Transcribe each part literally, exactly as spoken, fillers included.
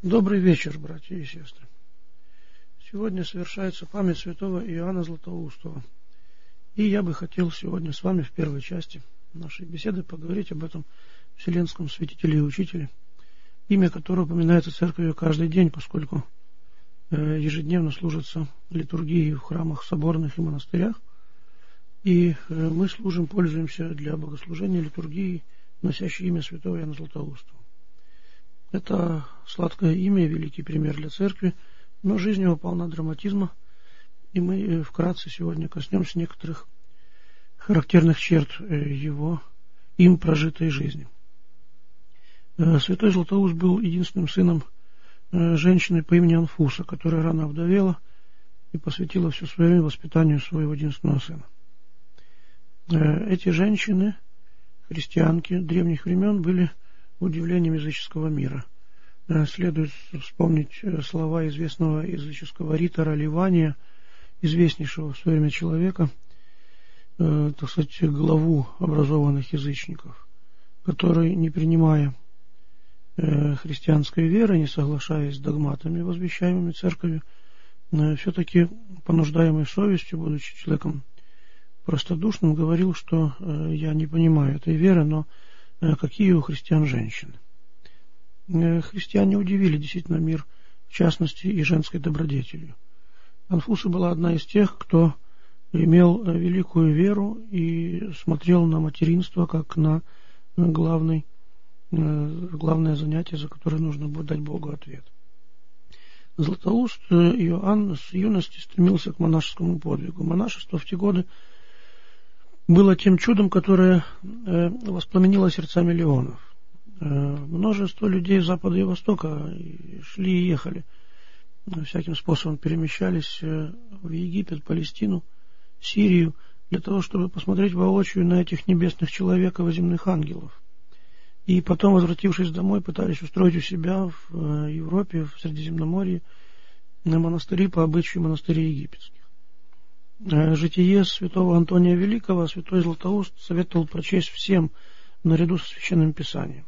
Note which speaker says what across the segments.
Speaker 1: Добрый вечер, братья и сестры. Сегодня совершается память святого Иоанна Златоустого. И я бы хотел сегодня с вами в первой части нашей беседы поговорить об этом вселенском святителе и учителе, имя которого упоминается церковью каждый день, поскольку ежедневно служатся литургии в храмах соборных и монастырях. И мы служим, пользуемся для богослужения литургии, носящей имя святого Иоанна Златоустого. Это сладкое имя, великий пример для церкви, но жизнь его полна драматизма, и мы вкратце сегодня коснемся некоторых характерных черт его им прожитой жизни. Святой Златоуст был единственным сыном женщины по имени Анфуса, которая рано овдовела и посвятила все свое время воспитанию своего единственного сына. Эти женщины, христианки древних времен, были удивлением языческого мира. Следует вспомнить слова известного языческого ритора Ливания, известнейшего в свое время человека, э, так сказать, главу образованных язычников, который, не принимая э, христианской веры, не соглашаясь с догматами, возвещаемыми церковью, э, все-таки, понуждаемый совестью, будучи человеком простодушным, говорил, что э, я не понимаю этой веры, но э, какие у христиан женщины. Э, христиане удивили действительно мир, в частности, и женской добродетелью. Анфуса была одна из тех, кто имел великую веру и смотрел на материнство как на главный, э, главное занятие, за которое нужно будет дать Богу ответ. Златоуст Иоанн с юности стремился к монашескому подвигу. Монашество в те годы было тем чудом, которое э, воспламенило сердца миллионов. Э, множество людей Запада и Востока шли и ехали, всяким способом перемещались э, в Египет, Палестину, Сирию, для того, чтобы посмотреть воочию на этих небесных человеков и земных ангелов. И потом, возвратившись домой, пытались устроить у себя в э, Европе, в Средиземноморье, на монастыри по обычаю монастырей египетских. Житие святого Антония Великого святой Златоуст советовал прочесть всем наряду со Священным Писанием.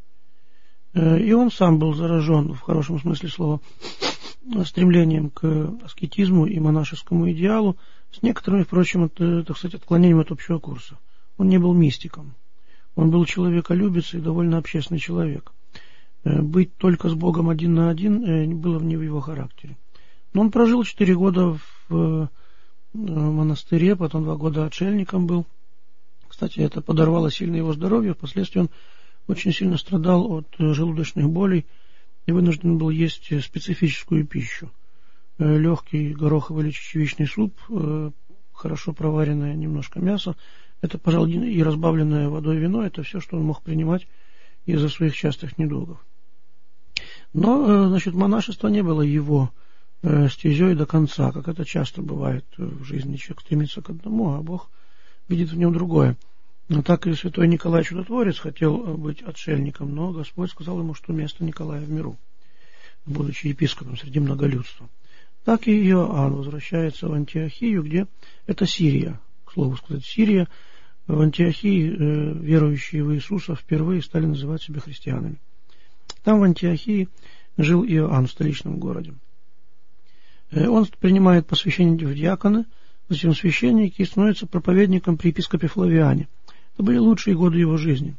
Speaker 1: И он сам был заражен, в хорошем смысле слова, стремлением к аскетизму и монашескому идеалу, с некоторыми, впрочем, от, так сказать, отклонением от общего курса. Он не был мистиком. Он был человеколюбец и довольно общественный человек. Быть только с Богом один на один было не в его характере. Но он прожил четыре года в монастыре, потом два года отшельником был. Кстати, это подорвало сильно его здоровье. Впоследствии он очень сильно страдал от желудочных болей и вынужден был есть специфическую пищу. Легкий гороховый или чечевичный суп, хорошо проваренное немножко мясо, это, пожалуй, и разбавленное водой вино, это все, что он мог принимать из-за своих частых недугов. Но, значит, монашество не было его стезей до конца, как это часто бывает в жизни. Человек стремится к одному, а Бог видит в нем другое. Но так и святой Николай Чудотворец хотел быть отшельником, но Господь сказал ему, что место Николая в миру, будучи епископом среди многолюдства. Так и Иоанн возвращается в Антиохию, где это Сирия, к слову сказать, Сирия. В Антиохии э, верующие в Иисуса впервые стали называть себя христианами. Там в Антиохии жил Иоанн в столичном городе. Он принимает посвящение в диаконы, затем священник и становится проповедником при епископе Флавиане. Это были лучшие годы его жизни.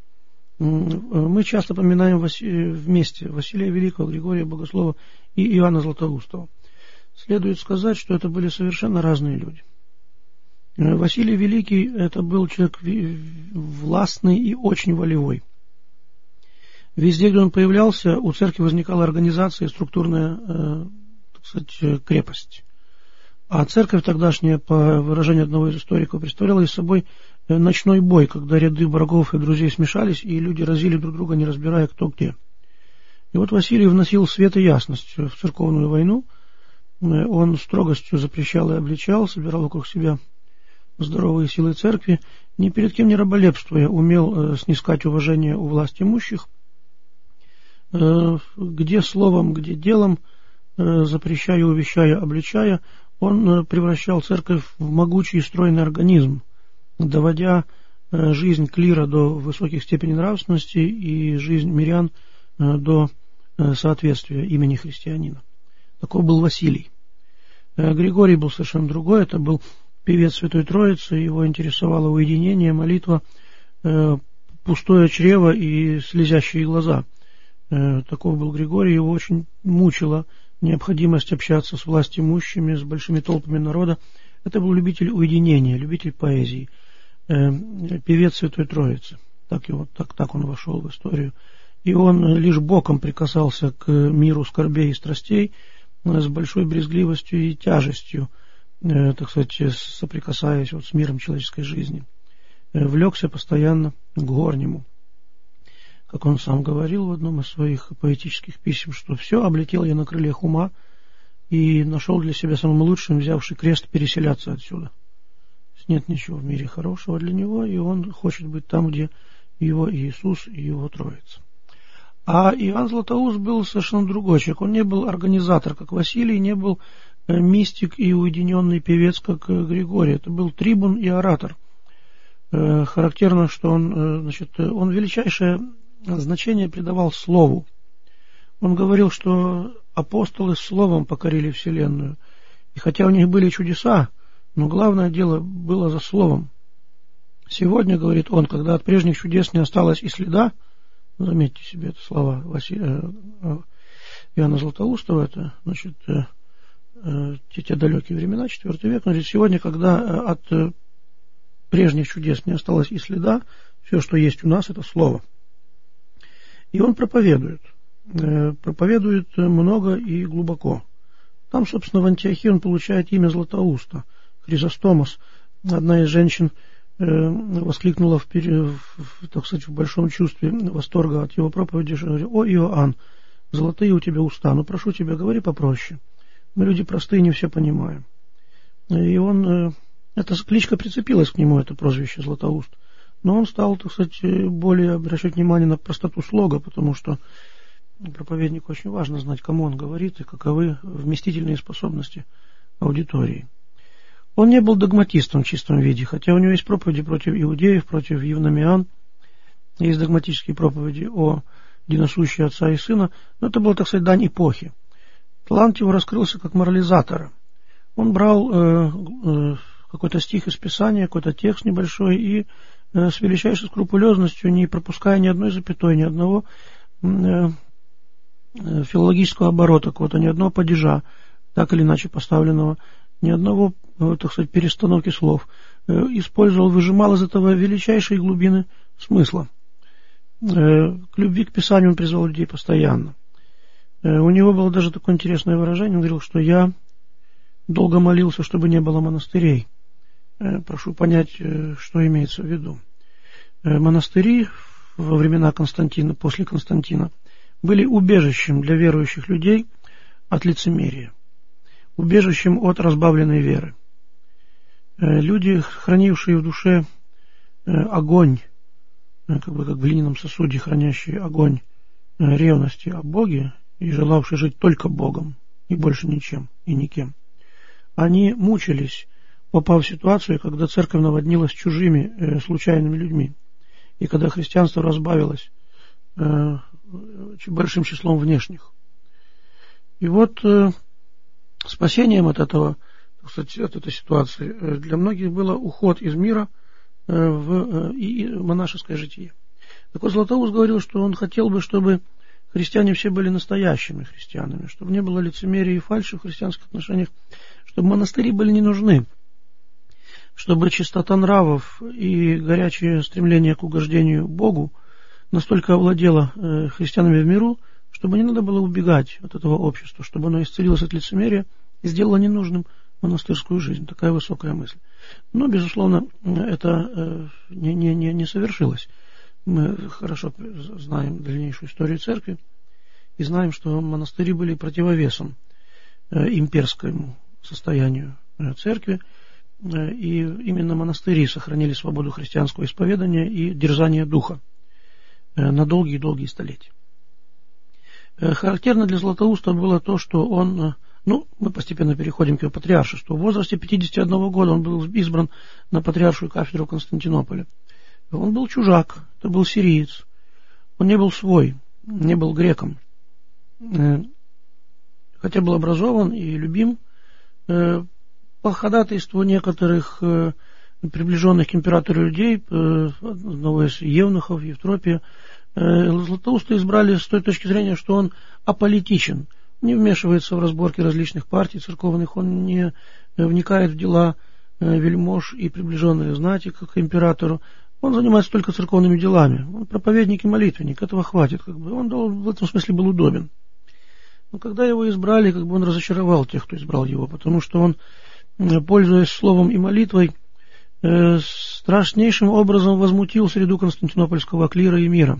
Speaker 1: Мы часто поминаем вместе Василия Великого, Григория Богослова и Иоанна Златоустого. Следует сказать, что это были совершенно разные люди. Василий Великий — это был человек властный и очень волевой. Везде, где он появлялся, у церкви возникала организация и структурная кстати, крепость. А церковь тогдашняя, по выражению одного из историков, представляла из собой ночной бой, когда ряды врагов и друзей смешались, и люди разили друг друга, не разбирая, кто где. И вот Василий вносил свет и ясность в церковную войну. Он строгостью запрещал и обличал, собирал вокруг себя здоровые силы церкви, ни перед кем не раболепствуя, умел снискать уважение у власть имущих, где словом, где делом, запрещая, увещая, обличая, он превращал церковь в могучий и стройный организм, доводя жизнь клира до высоких степеней нравственности и жизнь мирян до соответствие имени христианина. Такой был Василий. Григорий был совершенно другой. Это был певец Святой Троицы. Его интересовало уединение, молитва, пустое чрево и слезящие глаза. Таков был Григорий. Его очень мучила необходимость общаться с властимущими, с большими толпами народа. Это был любитель уединения, любитель поэзии, певец Святой Троицы. Так, его, так, так он вошел в историю. И он лишь боком прикасался к миру скорбей и страстей, с большой брезгливостью и тяжестью, так сказать, соприкасаясь вот с миром человеческой жизни. Влекся постоянно к горнему. Как он сам говорил в одном из своих поэтических писем, что все облетел я на крыльях ума и нашел для себя самым лучшим, взявший крест, переселяться отсюда. Нет ничего в мире хорошего для него, и он хочет быть там, где его Иисус и его Троица. А Иоанн Златоуст был совершенно другой человек. Он не был организатор, как Василий, не был мистик и уединенный певец, как Григорий. Это был трибун и оратор. Характерно, что он, значит, он величайшее значение придавал слову. Он говорил, что апостолы словом покорили вселенную. И хотя у них были чудеса, но главное дело было за словом. Сегодня, говорит он, когда от прежних чудес не осталось и следа, заметьте себе это слова Василия, Иоанна Златоустова, это, значит, те, те далекие времена, четвёртый век, но говорит, сегодня, когда от прежних чудес не осталось и следа, все, что есть у нас, это слово. И он проповедует. Проповедует много и глубоко. Там, собственно, в Антиохии он получает имя Златоуста. Хризостомос, одна из женщин, воскликнула в, в, так сказать, в большом чувстве восторга от его проповеди, что говорит: «О, Иоанн, золотые у тебя уста, но прошу тебя, говори попроще. Мы люди простые, не все понимаем». И он, эта кличка прицепилась к нему, это прозвище Златоуст. Но он стал, так сказать, более обращать внимание на простоту слога, потому что проповеднику очень важно знать, кому он говорит и каковы вместительные способности аудитории. Он не был догматистом в чистом виде, хотя у него есть проповеди против иудеев, против евномиан, есть догматические проповеди о единосущии отца и сына, но это было, так сказать, дань эпохи. Талант его раскрылся как морализатора. Он брал э, э, какой-то стих из Писания, какой-то текст небольшой и э, с величайшей скрупулезностью, не пропуская ни одной запятой, ни одного э, э, филологического оборота, какого-то, ни одного падежа, так или иначе поставленного, ни одного, так сказать, перестановки слов, использовал, выжимал из этого величайшие глубины смысла. К любви к Писанию он призвал людей постоянно. У него было даже такое интересное выражение, он говорил, что я долго молился, чтобы не было монастырей. Прошу понять, что имеется в виду. Монастыри во времена Константина, после Константина, были убежищем для верующих людей от лицемерия, убежищем от разбавленной веры. Люди, хранившие в душе огонь, как бы как в глиняном сосуде, хранящие огонь ревности о Боге и желавшие жить только Богом и больше ничем и никем, они мучились, попав в ситуацию, когда церковь наводнилась чужими случайными людьми, и когда христианство разбавилось большим числом внешних. И вот спасением от этого, так сказать, от этой ситуации для многих было уход из мира в и монашеское житие. Так вот, Златоуст говорил, что он хотел бы, чтобы христиане все были настоящими христианами, чтобы не было лицемерия и фальши в христианских отношениях, чтобы монастыри были не нужны, чтобы чистота нравов и горячее стремление к угождению Богу настолько овладело христианами в миру, чтобы не надо было убегать от этого общества, чтобы оно исцелилось от лицемерия и сделало ненужным монастырскую жизнь. Такая высокая мысль. Но, безусловно, это не, не, не, не совершилось. Мы хорошо знаем дальнейшую историю церкви и знаем, что монастыри были противовесом имперскому состоянию церкви, и именно монастыри сохранили свободу христианского исповедания и дерзания духа на долгие-долгие столетия. Характерно для Златоуста было то, что он, ну, мы постепенно переходим к его патриаршеству. В возрасте пятидесяти одного года он был избран на патриаршую кафедру Константинополя. Он был чужак, это был сириец. Он не был свой, не был греком. хотя был образован и любим, по ходатайству некоторых приближенных к императору людей, одного из евнухов, Евтропия, Златоуста избрали с той точки зрения, что он аполитичен, не вмешивается в разборки различных партий церковных, он не вникает в дела вельмож и приближенных знати к императору, он занимается только церковными делами, он проповедник и молитвенник, этого хватит, как бы. Он в этом смысле был удобен. Но когда его избрали, как бы он разочаровал тех, кто избрал его, потому что он, пользуясь словом и молитвой, страшнейшим образом возмутил среду константинопольского клира и мира.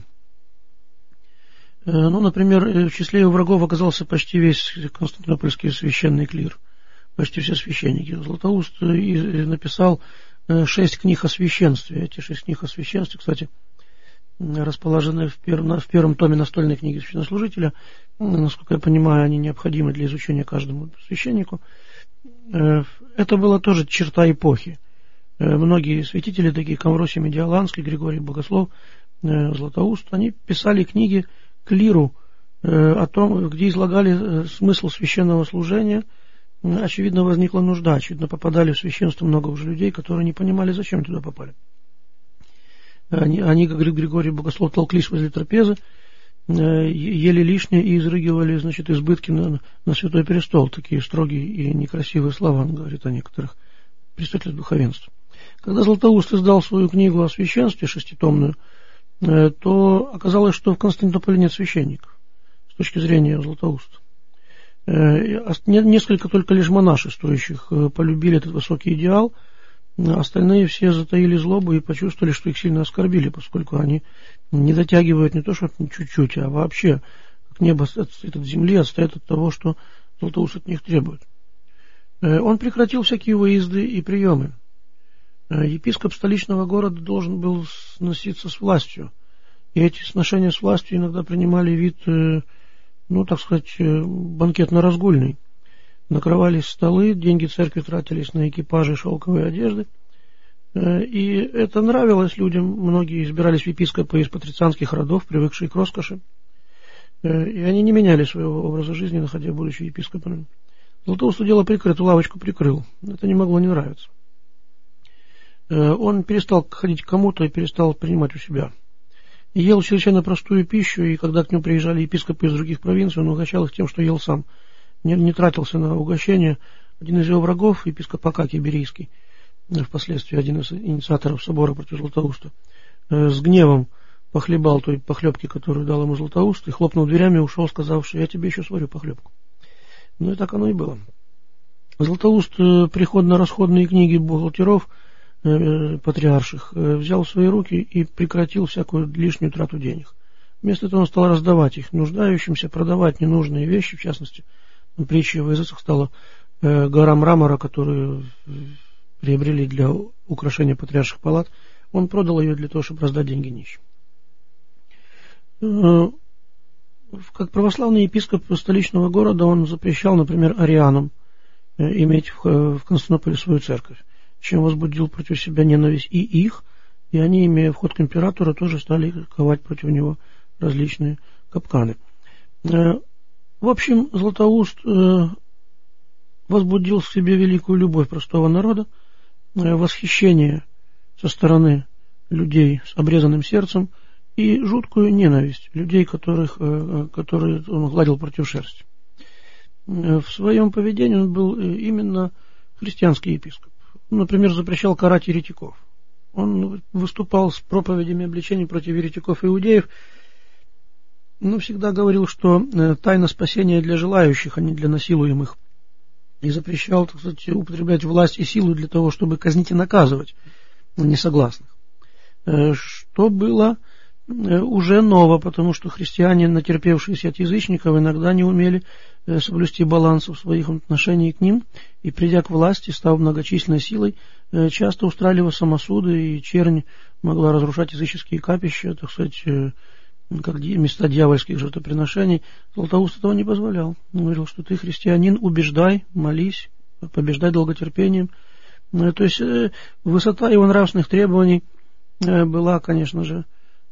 Speaker 1: Ну, например, в числе его врагов оказался почти весь константинопольский священный клир, почти все священники. Златоуст написал шесть книг о священстве. Эти шесть книг о священстве, кстати, расположены в первом, в первом томе настольной книги священнослужителя. Насколько я понимаю, они необходимы для изучения каждому священнику. Это была тоже черта эпохи. Многие святители, такие как Амвросий Медиаланский, Григорий Богослов, Златоуст, они писали книги клиру о том, где излагали смысл священного служения. Очевидно, возникла нужда, очевидно, попадали в священство много уже людей, которые не понимали, зачем туда попали. Они, они как Григорий Богослов, толклись возле трапезы, ели лишнее и изрыгивали, значит, избытки на, на Святой Престол. Такие строгие и некрасивые слова, он говорит о некоторых представителях духовенства. Когда Златоуст издал свою книгу о священстве, шеститомную, то оказалось, что в Константинополе нет священников, с точки зрения Златоуста. Несколько только лишь монашествующих полюбили этот высокий идеал, остальные все затаили злобу и почувствовали, что их сильно оскорбили, поскольку они не дотягивают не то что чуть-чуть, а вообще, как небо отстоит от земли, отстоят от того, что Златоуст от них требует. Он прекратил всякие выезды и приемы. Епископ столичного города должен был сноситься с властью, и эти сношения с властью иногда принимали вид, ну, так сказать, банкетно-разгульный. Накрывались столы, деньги церкви тратились на экипажи, шелковые одежды, и это нравилось людям. Многие избирались в епископы из патрицианских родов, привыкшие к роскоши, и они не меняли своего образа жизни, находя будучи епископами. Златоусту дело прикрыто, лавочку прикрыл. Это не могло не нравиться. Он перестал ходить к кому-то и перестал принимать у себя. Ел чрезвычайно простую пищу, и когда к нему приезжали епископы из других провинций, он угощал их тем, что ел сам. Не, не тратился на угощение. Один из его врагов, епископ Акакий Берийский, впоследствии один из инициаторов собора против Златоуста, с гневом похлебал той похлебки, которую дал ему Златоуст, и хлопнул дверями и ушел, сказавши: я тебе еще сварю похлебку. Ну и так оно и было. Златоуст приходно-расходные книги бухгалтеров патриарших взял в свои руки и прекратил всякую лишнюю трату денег. Вместо этого он стал раздавать их нуждающимся, продавать ненужные вещи, в частности, притчей в языцах стала гора мрамора, которую приобрели для украшения патриарших палат. Он продал ее для того, чтобы раздать деньги нищим. Как православный епископ столичного города он запрещал, например, арианам иметь в Константинополе свою церковь, чем возбудил против себя ненависть и их, и они, имея вход к императору, тоже стали ковать против него различные капканы. В общем, Златоуст возбудил в себе великую любовь простого народа, восхищение со стороны людей с обрезанным сердцем и жуткую ненависть людей, которых, которые он гладил против шерсти. В своем поведении он был именно христианский епископ. Например, запрещал карать еретиков. Он выступал с проповедями обличений против еретиков и иудеев, но всегда говорил, что тайна спасения для желающих, а не для насилуемых, и запрещал, так сказать, употреблять власть и силу для того, чтобы казнить и наказывать несогласных. Что было уже ново, потому что христиане, натерпевшиеся от язычников, иногда не умели соблюсти баланс в своих отношениях к ним, и, придя к власти, став многочисленной силой, часто устраивали самосуды, и чернь могла разрушать языческие капища, так сказать, как места дьявольских жертвоприношений. Златоуст этого не позволял. Он говорил, что ты, христианин, убеждай, молись, побеждай долготерпением. То есть высота его нравственных требований была, конечно же,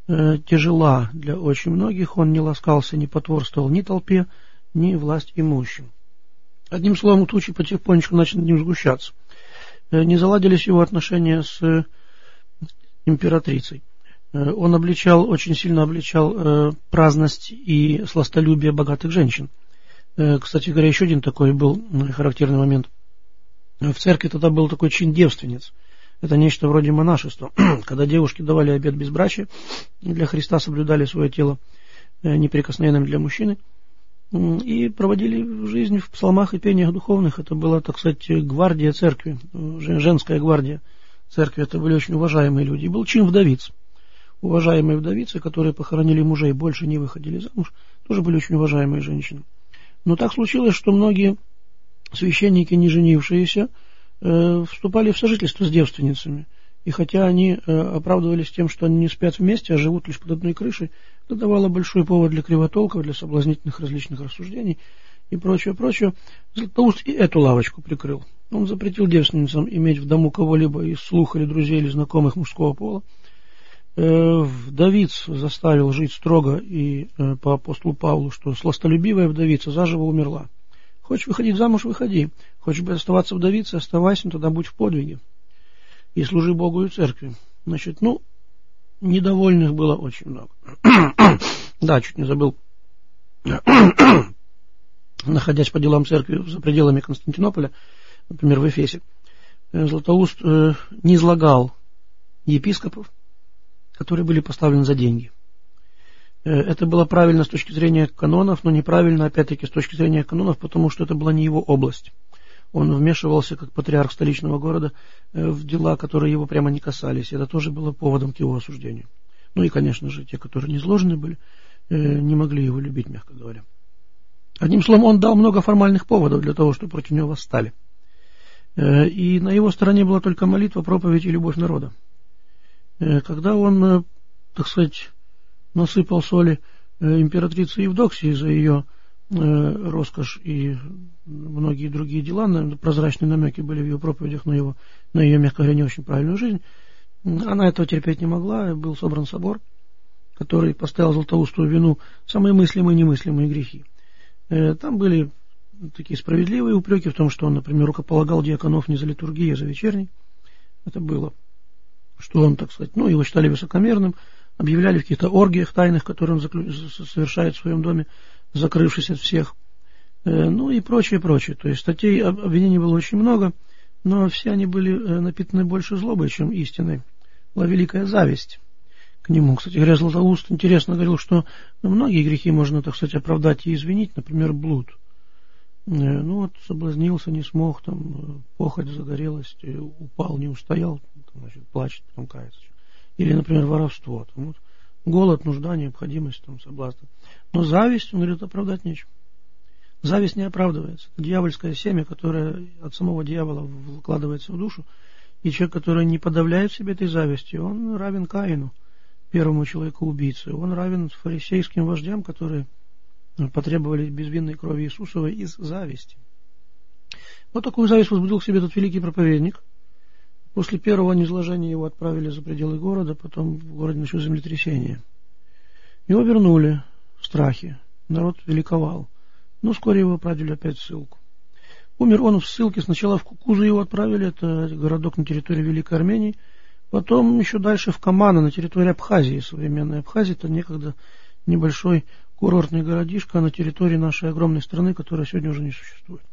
Speaker 1: э, тяжела для очень многих. Он не ласкался, не потворствовал ни толпе, ни власть имущим. Одним словом, тучи потихонечку начали над ним сгущаться. Э, не заладились его отношения с э, императрицей. Э, он обличал, очень сильно обличал э, праздность и сластолюбие богатых женщин. Э, кстати говоря, еще один такой был характерный момент. В церкви тогда был такой чин девственниц. Это нечто вроде монашества, когда девушки давали обет безбрачия, для Христа соблюдали свое тело неприкосновенным для мужчины и проводили жизнь в псалмах и пениях духовных. Это была, так сказать, гвардия церкви, женская гвардия церкви. Это были очень уважаемые люди. И был чин вдовиц. Уважаемые вдовицы, которые похоронили мужей, больше не выходили замуж, тоже были очень уважаемые женщины. Но так случилось, что многие священники, не женившиеся, э, вступали в сожительство с девственницами. И хотя они э, оправдывались тем, что они не спят вместе, а живут лишь под одной крышей, это давало большой повод для кривотолков, для соблазнительных различных рассуждений и прочее, прочее. Златоуст и эту лавочку прикрыл. Он запретил девственницам иметь в дому кого-либо из слух или друзей или знакомых мужского пола. Э, вдовиц заставил жить строго и э, по апостолу Павлу, что сластолюбивая вдовица заживо умерла. Хочешь выходить замуж — выходи. Хочешь оставаться вдовицей — оставайся, но тогда будь в подвиге. И служи Богу и церкви. Значит, ну, недовольных было очень много. Да, чуть не забыл. Находясь по делам церкви за пределами Константинополя, например, в Эфесе, Златоуст э, не излагал епископов, которые были поставлены за деньги. Это было правильно с точки зрения канонов, но неправильно, опять-таки, с точки зрения канонов, потому что это была не его область. Он вмешивался, как патриарх столичного города, в дела, которые его прямо не касались. Это тоже было поводом к его осуждению. Ну и, конечно же, те, которые не изложены были, не могли его любить, мягко говоря. Одним словом, он дал много формальных поводов для того, чтобы против него восстали. И на его стороне была только молитва, проповедь и любовь народа. Когда он, так сказать, насыпал соли императрице Евдоксии за ее э, роскошь и многие другие дела, прозрачные намеки были в ее проповедях на, его, на ее, мягко говоря, не очень правильную жизнь, она этого терпеть не могла, был собран собор, который поставил Златоусту вину самые мыслимые и немыслимые грехи. Э, там были такие справедливые упреки в том, что он, например, рукополагал диаконов не за литургией, а за вечерней. Это было. Что он, так сказать, ну, его считали высокомерным, объявляли в каких-то оргиях тайных, которые он заклю... совершает в своем доме, закрывшись от всех, э, ну и прочее, прочее. То есть статей обвинений было очень много, но все они были напитаны больше злобой, чем истиной. Была великая зависть к нему. Кстати говоря, Златоуст интересно говорил, что многие грехи можно, так сказать, оправдать и извинить, например, блуд. Э, ну вот, соблазнился, не смог, там, похоть загорелась, упал, не устоял, значит, плачет, потом кается. Или, например, воровство. Там, вот, голод, нужда, необходимость, там, соблазн. Но зависть, он говорит, оправдать нечем. Зависть не оправдывается. Это дьявольское семя, которое от самого дьявола вкладывается в душу. И человек, который не подавляет в себе этой зависти, он равен Каину, первому человеку-убийце. Он равен фарисейским вождям, которые потребовали безвинной крови Иисусовой из зависти. Вот такую зависть возбудил к себе этот великий проповедник. После первого низложения его отправили за пределы города, потом в городе началось землетрясение. Его вернули в страхе, народ великовал, но вскоре его отправили опять в ссылку. Умер он в ссылке, сначала в Кукузу его отправили, это городок на территории Великой Армении, потом еще дальше в Камана, на территории Абхазии, современной Абхазии, это некогда небольшой курортный городишко на территории нашей огромной страны, которая сегодня уже не существует.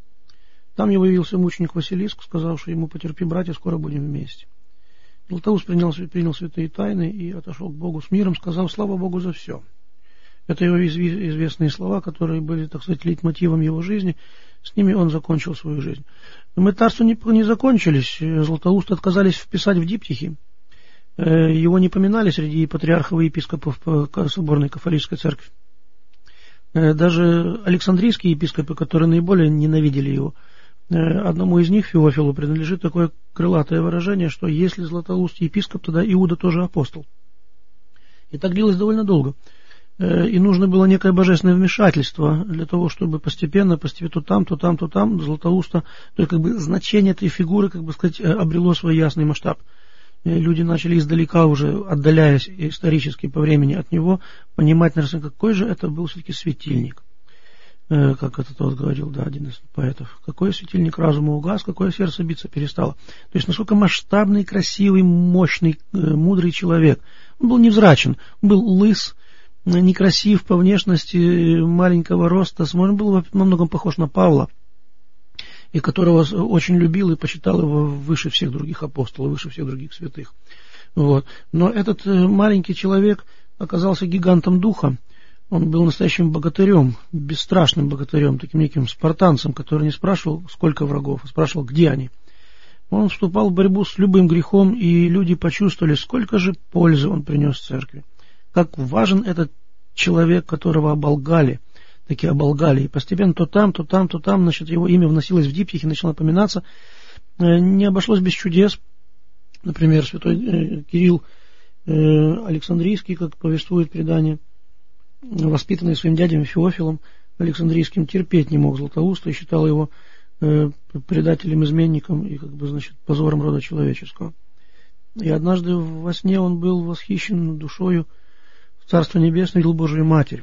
Speaker 1: Там его явился мученик Василиск, сказавший ему: потерпи, братья, скоро будем вместе. Златоуст принял, принял святые тайны и отошел к Богу с миром, сказав: слава Богу за все. Это его известные слова, которые были, так сказать, лейтмотивом его жизни. С ними он закончил свою жизнь. Но мытарства не, не закончились. Златоуста отказались вписать в диптихи. Его не поминали среди патриархов и епископов соборной кафолической церкви. Даже Александрийские епископы, которые наиболее ненавидели его, одному из них, Феофилу, принадлежит такое крылатое выражение, что если Златоуст епископ, тогда Иуда тоже апостол. И так длилось довольно долго. И нужно было некое божественное вмешательство для того, чтобы постепенно, постепенно то там, то там, то там Златоуста, то есть как бы значение этой фигуры, как бы сказать, обрело свой ясный масштаб. люди начали издалека, уже отдаляясь исторически по времени от него, понимать, наверное, какой же это был все-таки светильник. Как это тот говорил, да, один из поэтов. Какой светильник разума угас, какое сердце биться перестало. То есть, насколько масштабный, красивый, мощный, мудрый человек. Он был невзрачен, он был лыс, некрасив по внешности, маленького роста, он был во многом похож на Павла, и которого очень любил и почитал его выше всех других апостолов, выше всех других святых. Вот. Но этот маленький человек оказался гигантом духа. Он был настоящим богатырем, бесстрашным богатырем, таким неким спартанцем, который не спрашивал, сколько врагов, а спрашивал, где они. Он вступал в борьбу с любым грехом, и люди почувствовали, сколько же пользы он принес церкви. Как важен этот человек, которого оболгали, такие оболгали. И постепенно то там, то там, то там, значит, его имя вносилось в диптихи, начало напоминаться. Не обошлось без чудес. Например, святой Кирилл Александрийский, как повествует предание, воспитанный своим дядей Феофилом Александрийским, терпеть не мог Златоуста и считал его э, предателем, изменником и, как бы, значит, позором рода человеческого. И однажды во сне он был восхищен душою в Царство Небесное, видел Божию Матерь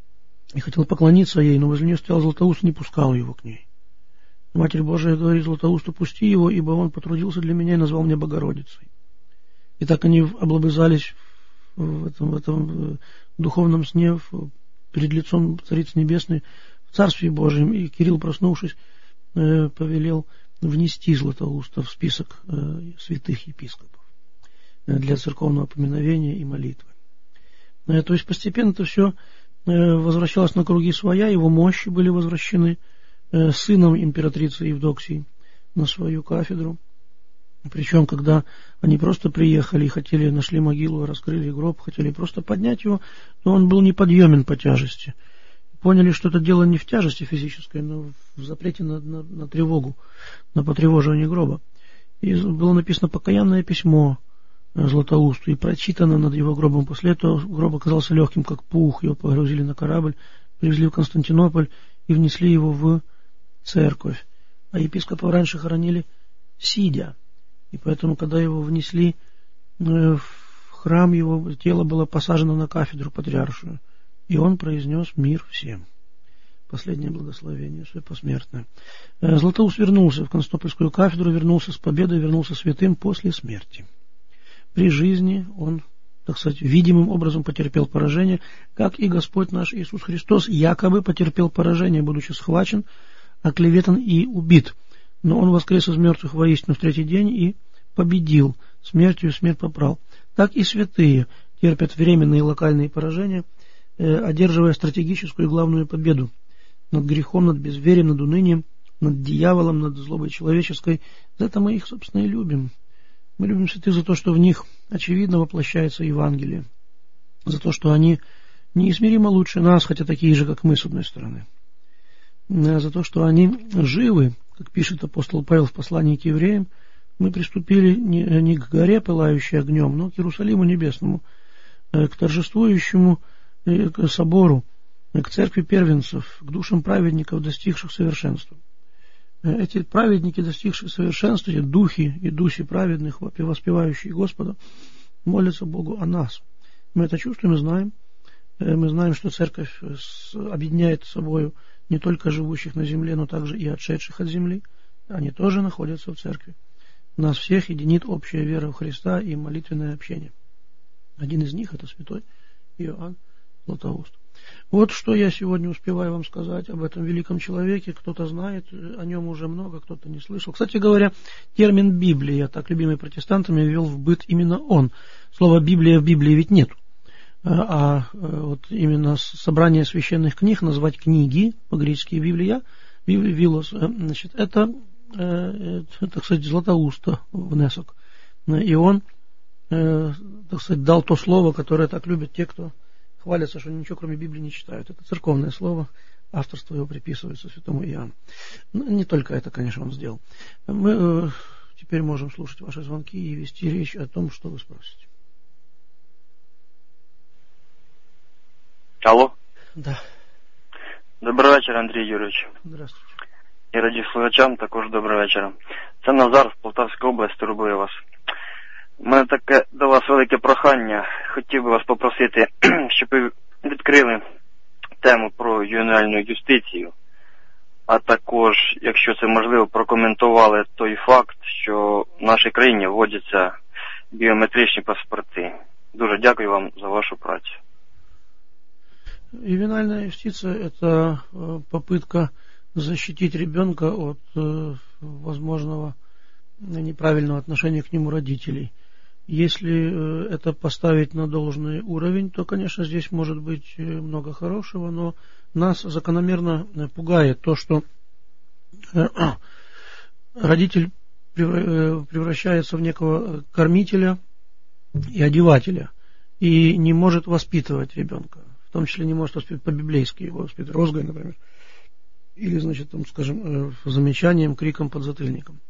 Speaker 1: и хотел поклониться ей, но возле нее стоял Златоуст и не пускал его к ней. Матерь Божия говорит Златоусту: пусти его, ибо он потрудился для меня и назвал меня Богородицей. И так они облобызались в этом, в этом духовном сне перед лицом Царицы Небесной в Царстве Божьем, и Кирилл, проснувшись, э, повелел внести Златоуста в список э, святых епископов э, для церковного поминовения и молитвы. Э, то есть постепенно это все э, возвращалось на круги своя, его мощи были возвращены э, сыном императрицы Евдоксии на свою кафедру. Причем, когда они просто приехали и хотели, нашли могилу, раскрыли гроб, хотели просто поднять его, то он был неподъемен по тяжести. Поняли, что это дело не в тяжести физической, но в запрете на, на, на тревогу, на потревоживание гроба. И было написано покаянное письмо Златоусту и прочитано над его гробом. После этого гроб оказался легким, как пух, его погрузили на корабль, привезли в Константинополь и внесли его в церковь. А епископа раньше хоронили сидя. И поэтому, когда его внесли в храм, его тело было посажено на кафедру патриаршую, и он произнес мир всем. Последнее благословение, свое посмертное. Златоуст вернулся в Константинопольскую кафедру, вернулся с победой, вернулся святым после смерти. При жизни он, так сказать, видимым образом потерпел поражение, как и Господь наш Иисус Христос якобы потерпел поражение, будучи схвачен, оклеветан и убит. Но он воскрес из мертвых воистину в третий день и победил, смертью смерть попрал. Так и святые терпят временные и локальные поражения, э, одерживая стратегическую и главную победу над грехом, над безверием, над унынием, над дьяволом, над злобой человеческой. За это мы их, собственно, и любим. Мы любим святых за то, что в них очевидно воплощается Евангелие, за то, что они неизмеримо лучше нас, хотя такие же, как мы, с одной стороны, за то, что они живы. Как пишет апостол Павел в послании к евреям, мы приступили не, не к горе, пылающей огнем, но к Иерусалиму небесному, к торжествующему к собору, к церкви первенцев, к душам праведников, достигших совершенства. Эти праведники, достигшие совершенства, эти духи и дуси праведных, воспевающие Господа, молятся Богу о нас. Мы это чувствуем и знаем. Мы знаем, что церковь объединяет собою не только живущих на земле, но также и отшедших от земли. Они тоже находятся в церкви. Нас всех единит общая вера в Христа и молитвенное общение. Один из них — это святой Иоанн Златоуст. Вот что я сегодня успеваю вам сказать об этом великом человеке. Кто-то знает о нем уже много, кто-то не слышал. Кстати говоря, термин «Библия», так любимый протестантами, ввел в быт именно он. Слова «Библия» в Библии ведь нет. А вот именно собрание священных книг, назвать книги, по-гречески Библия, Вилос, значит, это, так сказать, Златоуста внесок. И он, так сказать, дал то слово, которое так любят те, кто хвалятся, что ничего кроме Библии не читают. Это церковное слово, авторство его приписывается святому Иоанну. Но не только это, конечно, он сделал. Мы теперь можем слушать ваши звонки и вести речь о том, что вы спросите.
Speaker 2: Алло.
Speaker 1: Да.
Speaker 2: Добрий вечір, Андрій Юрійович.
Speaker 1: Здравствуйте.
Speaker 2: І радіослухачам також добрий вечір. Це Назар з Полтавської області, турбує вас. У мене таке до вас велике прохання. Хотів би вас попросити, щоб ви відкрили тему про ювенальну юстицію, а також, якщо це можливо, прокоментували той факт, що в нашій країні вводяться биометричные паспорты. Дуже дякую вам за вашу працу.
Speaker 1: Ювенальная юстиция – это попытка защитить ребенка от возможного неправильного отношения к нему родителей. Если это поставить на должный уровень, то, конечно, здесь может быть много хорошего, но нас закономерно пугает то, что родитель превращается в некого кормителя и одевателя и не может воспитывать ребенка, в том числе не может воспитывать по-библейски, его воспитывать розгой, например, или, значит, там, скажем, замечанием, криком, подзатыльником.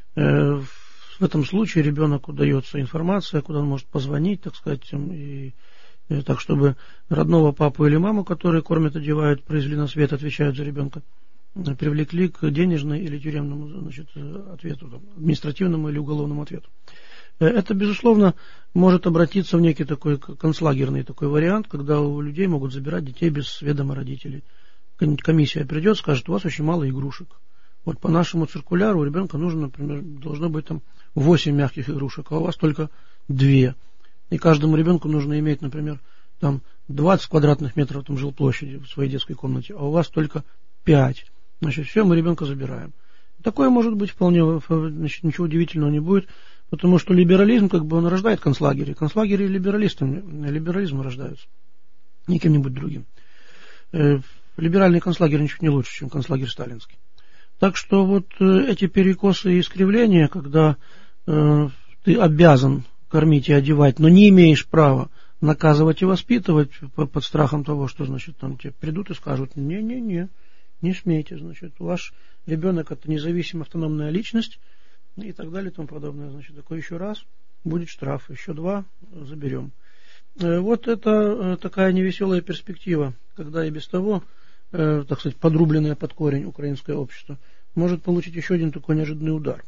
Speaker 1: В этом случае ребенку дается информация, куда он может позвонить, так сказать, и, и так, чтобы родного папу или маму, которые кормят, одевают, произвели на свет, отвечают за ребенка, привлекли к денежному или тюремному, значит, ответу, там, административному или уголовному ответу. Это, безусловно, может обратиться в некий такой концлагерный такой вариант, когда у людей могут забирать детей без ведома родителей. Комиссия придет, скажет: у вас очень мало игрушек. Вот по нашему циркуляру у ребенка нужно, например, должно быть там восемь мягких игрушек, а у вас только две. И каждому ребенку нужно иметь, например, там двадцать квадратных метров там жилплощади в своей детской комнате, а у вас только пять. Значит, все, мы ребенка забираем. Такое может быть вполне, значит, ничего удивительного не будет, потому что либерализм, как бы, он рождает концлагерь. Концлагерь и либерализм, либерализм рождаются, не кем-нибудь другим. Либеральный концлагерь ничего не лучше, чем концлагерь сталинский. Так что вот эти перекосы и искривления, когда э, ты обязан кормить и одевать, но не имеешь права наказывать и воспитывать под страхом того, что, значит, там тебе придут и скажут: не-не-не, не смейте, значит, ваш ребенок — это независимая автономная личность и так далее и тому подобное. Значит, такой еще раз будет штраф, еще два заберем. Э, вот это э, такая невеселая перспектива, когда и без того, э, так сказать, подрубленное под корень украинское общество может получить еще один такой неожиданный удар.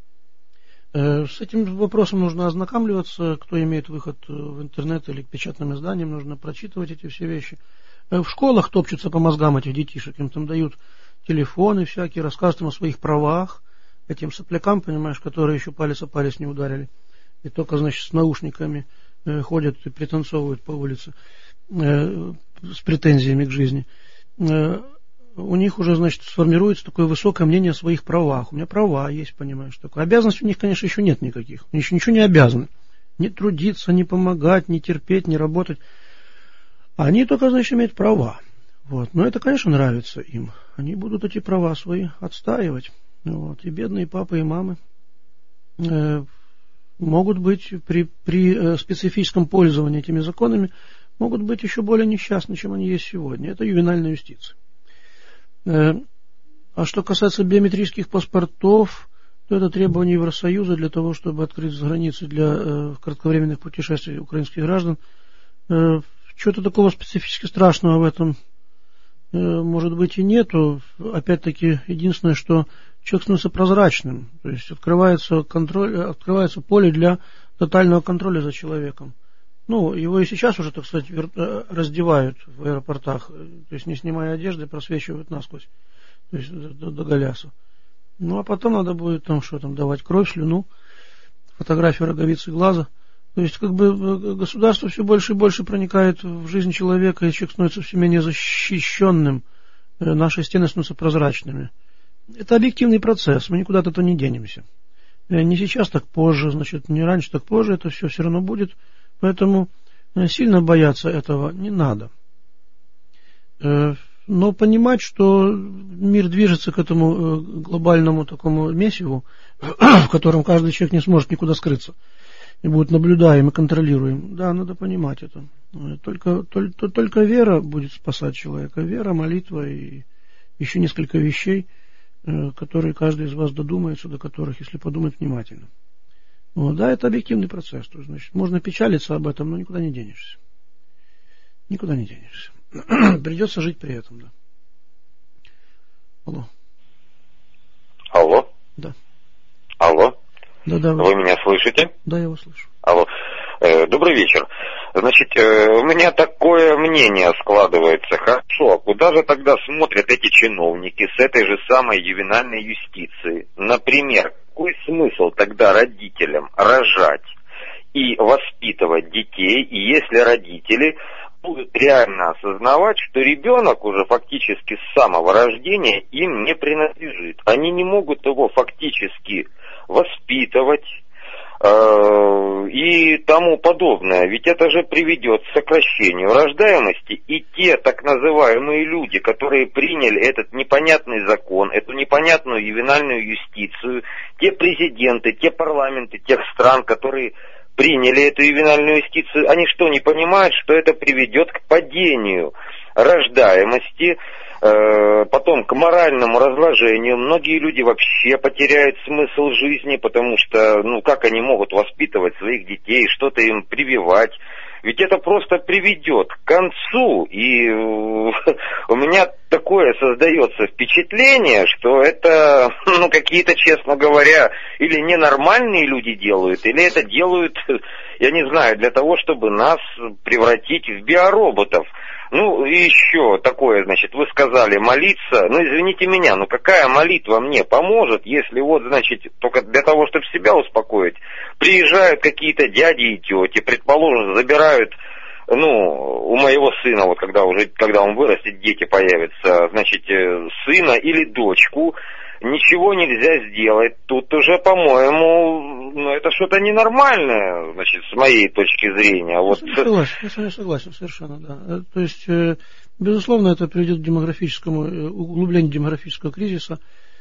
Speaker 1: Э, с этим вопросом нужно ознакомливаться. Кто имеет выход в интернет или к печатным изданиям, нужно прочитывать эти все вещи. Э, в школах топчутся по мозгам этих детишек, им там дают телефоны всякие, рассказывают им о своих правах, этим соплякам, понимаешь, которые еще палец о палец не ударили, и только, значит, с наушниками э, ходят и пританцовывают по улице э, с претензиями к жизни. Э, у них уже, значит, сформируется такое высокое мнение о своих правах. У меня права есть, понимаешь, такое. Обязанностей у них, конечно, еще нет никаких. Они еще ничего не обязаны. Не трудиться, не помогать, не терпеть, не работать. Они только, значит, имеют права. Вот. Но это, конечно, нравится им. Они будут эти права свои отстаивать. Вот. И бедные папы и мамы э, могут быть при, при э, специфическом пользовании этими законами, могут быть еще более несчастны, чем они есть сегодня. Это ювенальная юстиция. Э, а что касается биометрических паспортов, то это требование Евросоюза для того, чтобы открыть границы для э, кратковременных путешествий украинских граждан. Э, чего-то такого специфически страшного в этом э, может быть и нету. Опять-таки, единственное, что человек становится прозрачным, то есть открывается контроль, открывается поле для тотального контроля за человеком. Ну, его и сейчас уже, так сказать, раздевают в аэропортах, то есть не снимая одежды, просвечивают насквозь, то есть до, до голяса. Ну, а потом надо будет там что там давать кровь, слюну, фотографию роговицы глаза. То есть, как бы, государство все больше и больше проникает в жизнь человека, и человек становится все менее защищенным, наши стены становятся прозрачными. Это объективный процесс, мы никуда от этого не денемся. Не сейчас, так позже, значит, не раньше, так позже, это все все равно будет. Поэтому сильно бояться этого не надо. Но понимать, что мир движется к этому глобальному такому месиву, в котором каждый человек не сможет никуда скрыться, и будет наблюдаем и контролируем. Да, надо понимать это. Только, только, только вера будет спасать человека. Вера, молитва и еще несколько вещей, которые каждый из вас додумается, до которых, если подумать внимательно. Вот, да, это объективный процесс. То есть, значит, можно печалиться об этом, но никуда не денешься. Никуда не денешься. Придется жить при этом, да. Алло.
Speaker 3: Алло?
Speaker 1: Да.
Speaker 3: Алло.
Speaker 1: Да, да.
Speaker 3: Вы меня слышите?
Speaker 1: Да, я вас слышу.
Speaker 3: Алло. Э, добрый вечер. Значит, э, у меня такое мнение складывается. Хорошо, куда же тогда смотрят эти чиновники с этой же самой ювенальной юстицией? Например, какой смысл тогда родителям рожать и воспитывать детей, и если родители будут реально осознавать, что ребенок уже фактически с самого рождения им не принадлежит. Они не могут его фактически воспитывать э, и тому подобное. Ведь это же приведет к сокращению рождаемости. И те так называемые люди, которые приняли этот непонятный закон, эту непонятную ювенальную юстицию, те президенты, те парламенты тех стран, которые приняли эту ювенальную юстицию, они что, не понимают, что это приведет к падению рождаемости, э, потом к моральному разложению. Многие люди вообще потеряют смысл жизни, потому что, ну, как они могут воспитывать своих детей, что-то им прививать. Ведь это просто приведет к концу, и у меня такое создается впечатление, что это, ну, какие-то, честно говоря, или ненормальные люди делают, или это делают, я не знаю, для того, чтобы нас превратить в биороботов. Ну, и еще такое, значит, вы сказали молиться, ну, извините меня, ну, какая молитва мне поможет, если вот, значит, только для того, чтобы себя успокоить, приезжают какие-то дяди и тети, предположим, забирают, ну, у моего сына, вот когда уже, когда он вырастет, дети появятся, значит, сына или дочку, ничего нельзя сделать. Тут уже, по-моему, ну, это что-то ненормальное, значит, с моей точки зрения. Вот.
Speaker 1: Я согласен, я с вами согласен совершенно, да. То есть, безусловно, это приведет к демографическому, углублению демографического кризиса.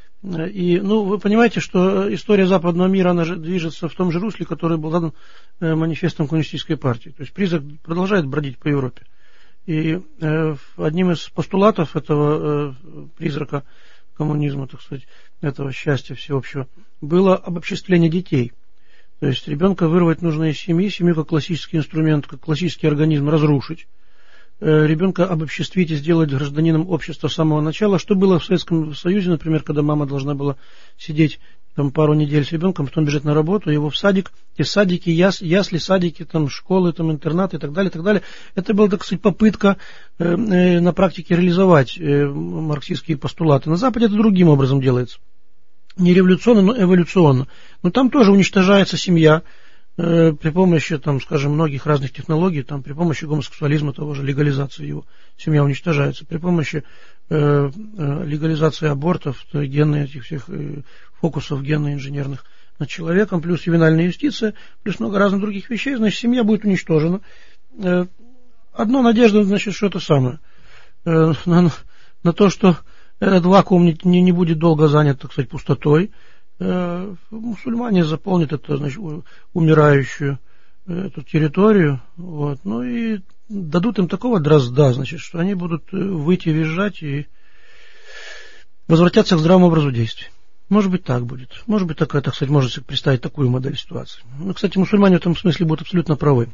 Speaker 1: И, ну, вы понимаете, что история западного мира, она же движется в том же русле, который был задан манифестом коммунистической партии. То есть призрак продолжает бродить по Европе. И одним из постулатов этого призрака коммунизма, так сказать, этого счастья всеобщего, было обобществление детей. То есть ребенка вырвать нужно из семьи, семью как классический инструмент, как классический организм разрушить, ребенка обобществить и сделать гражданином общества с самого начала, что было в Советском Союзе, например, когда мама должна была сидеть там пару недель с ребенком, потом бежать на работу, его в садик, те садики, яс, ясли, садики, там, школы, там, интернаты и так далее, и так далее. Это была, так сказать, попытка э, э, на практике реализовать э, марксистские постулаты. На Западе это другим образом делается. Не революционно, но эволюционно. Но там тоже уничтожается семья э, при помощи, там, скажем, многих разных технологий, там, при помощи гомосексуализма, того же, легализации его. Семья уничтожается. При помощи э, э, легализации абортов, генных этих всех э, фокусов генно-инженерных над человеком, плюс ювенальная юстиция, плюс много разных других вещей, значит, семья будет уничтожена. Э, одна надежда, значит, что это самое. Э, на, на то, что этот вакуум не, не, не будет долго занят, так сказать, пустотой. Э, мусульмане заполнят это, значит, умирающую эту территорию, вот, ну и дадут им такого дрозда, значит, что они будут выйти визжать и возвратятся к здравому образу действий. Может быть, так будет. Может быть, такая, так сказать, можно себе представить такую модель ситуации. Ну, кстати, мусульмане в этом смысле будут абсолютно правы,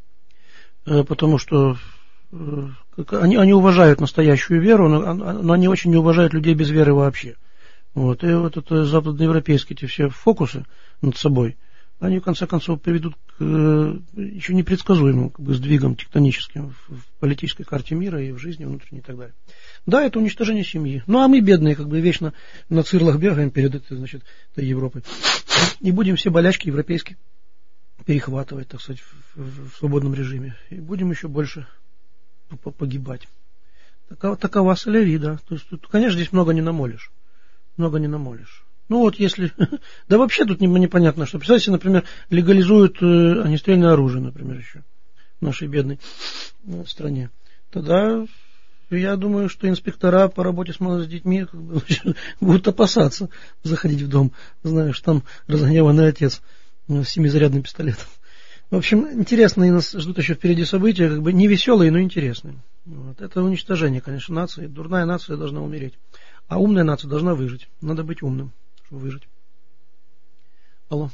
Speaker 1: потому что они, они уважают настоящую веру, но, но они очень не уважают людей без веры вообще. Вот. И вот это западноевропейские эти все фокусы над собой, они в конце концов приведут к еще непредсказуемым, как бы, сдвигам тектоническим в, в политической карте мира и в жизни внутренней и так далее. Да, это уничтожение семьи. Ну, а мы, бедные, как бы вечно на цирлах бегаем перед этой, значит, этой Европой. И будем все болячки европейские перехватывать, так сказать, в, в, в свободном режиме. И будем еще больше погибать. Такова, такова соляви, да. То есть, тут, конечно, здесь много не намолишь. Много не намолишь. Ну вот если... Да вообще тут непонятно, что. Представьте, например, легализуют э, огнестрельное оружие, например, еще в нашей бедной э, стране. Тогда я думаю, что инспектора по работе с молодыми детьми, как бы, будут опасаться заходить в дом, зная, что там разгневанный отец э, с семизарядным пистолетом. В общем, интересные нас ждут еще впереди события, как бы не веселые, но интересные. Вот. Это уничтожение, конечно, нации. Дурная нация должна умереть. А умная нация должна выжить. Надо быть умным, чтобы выжить. Алло.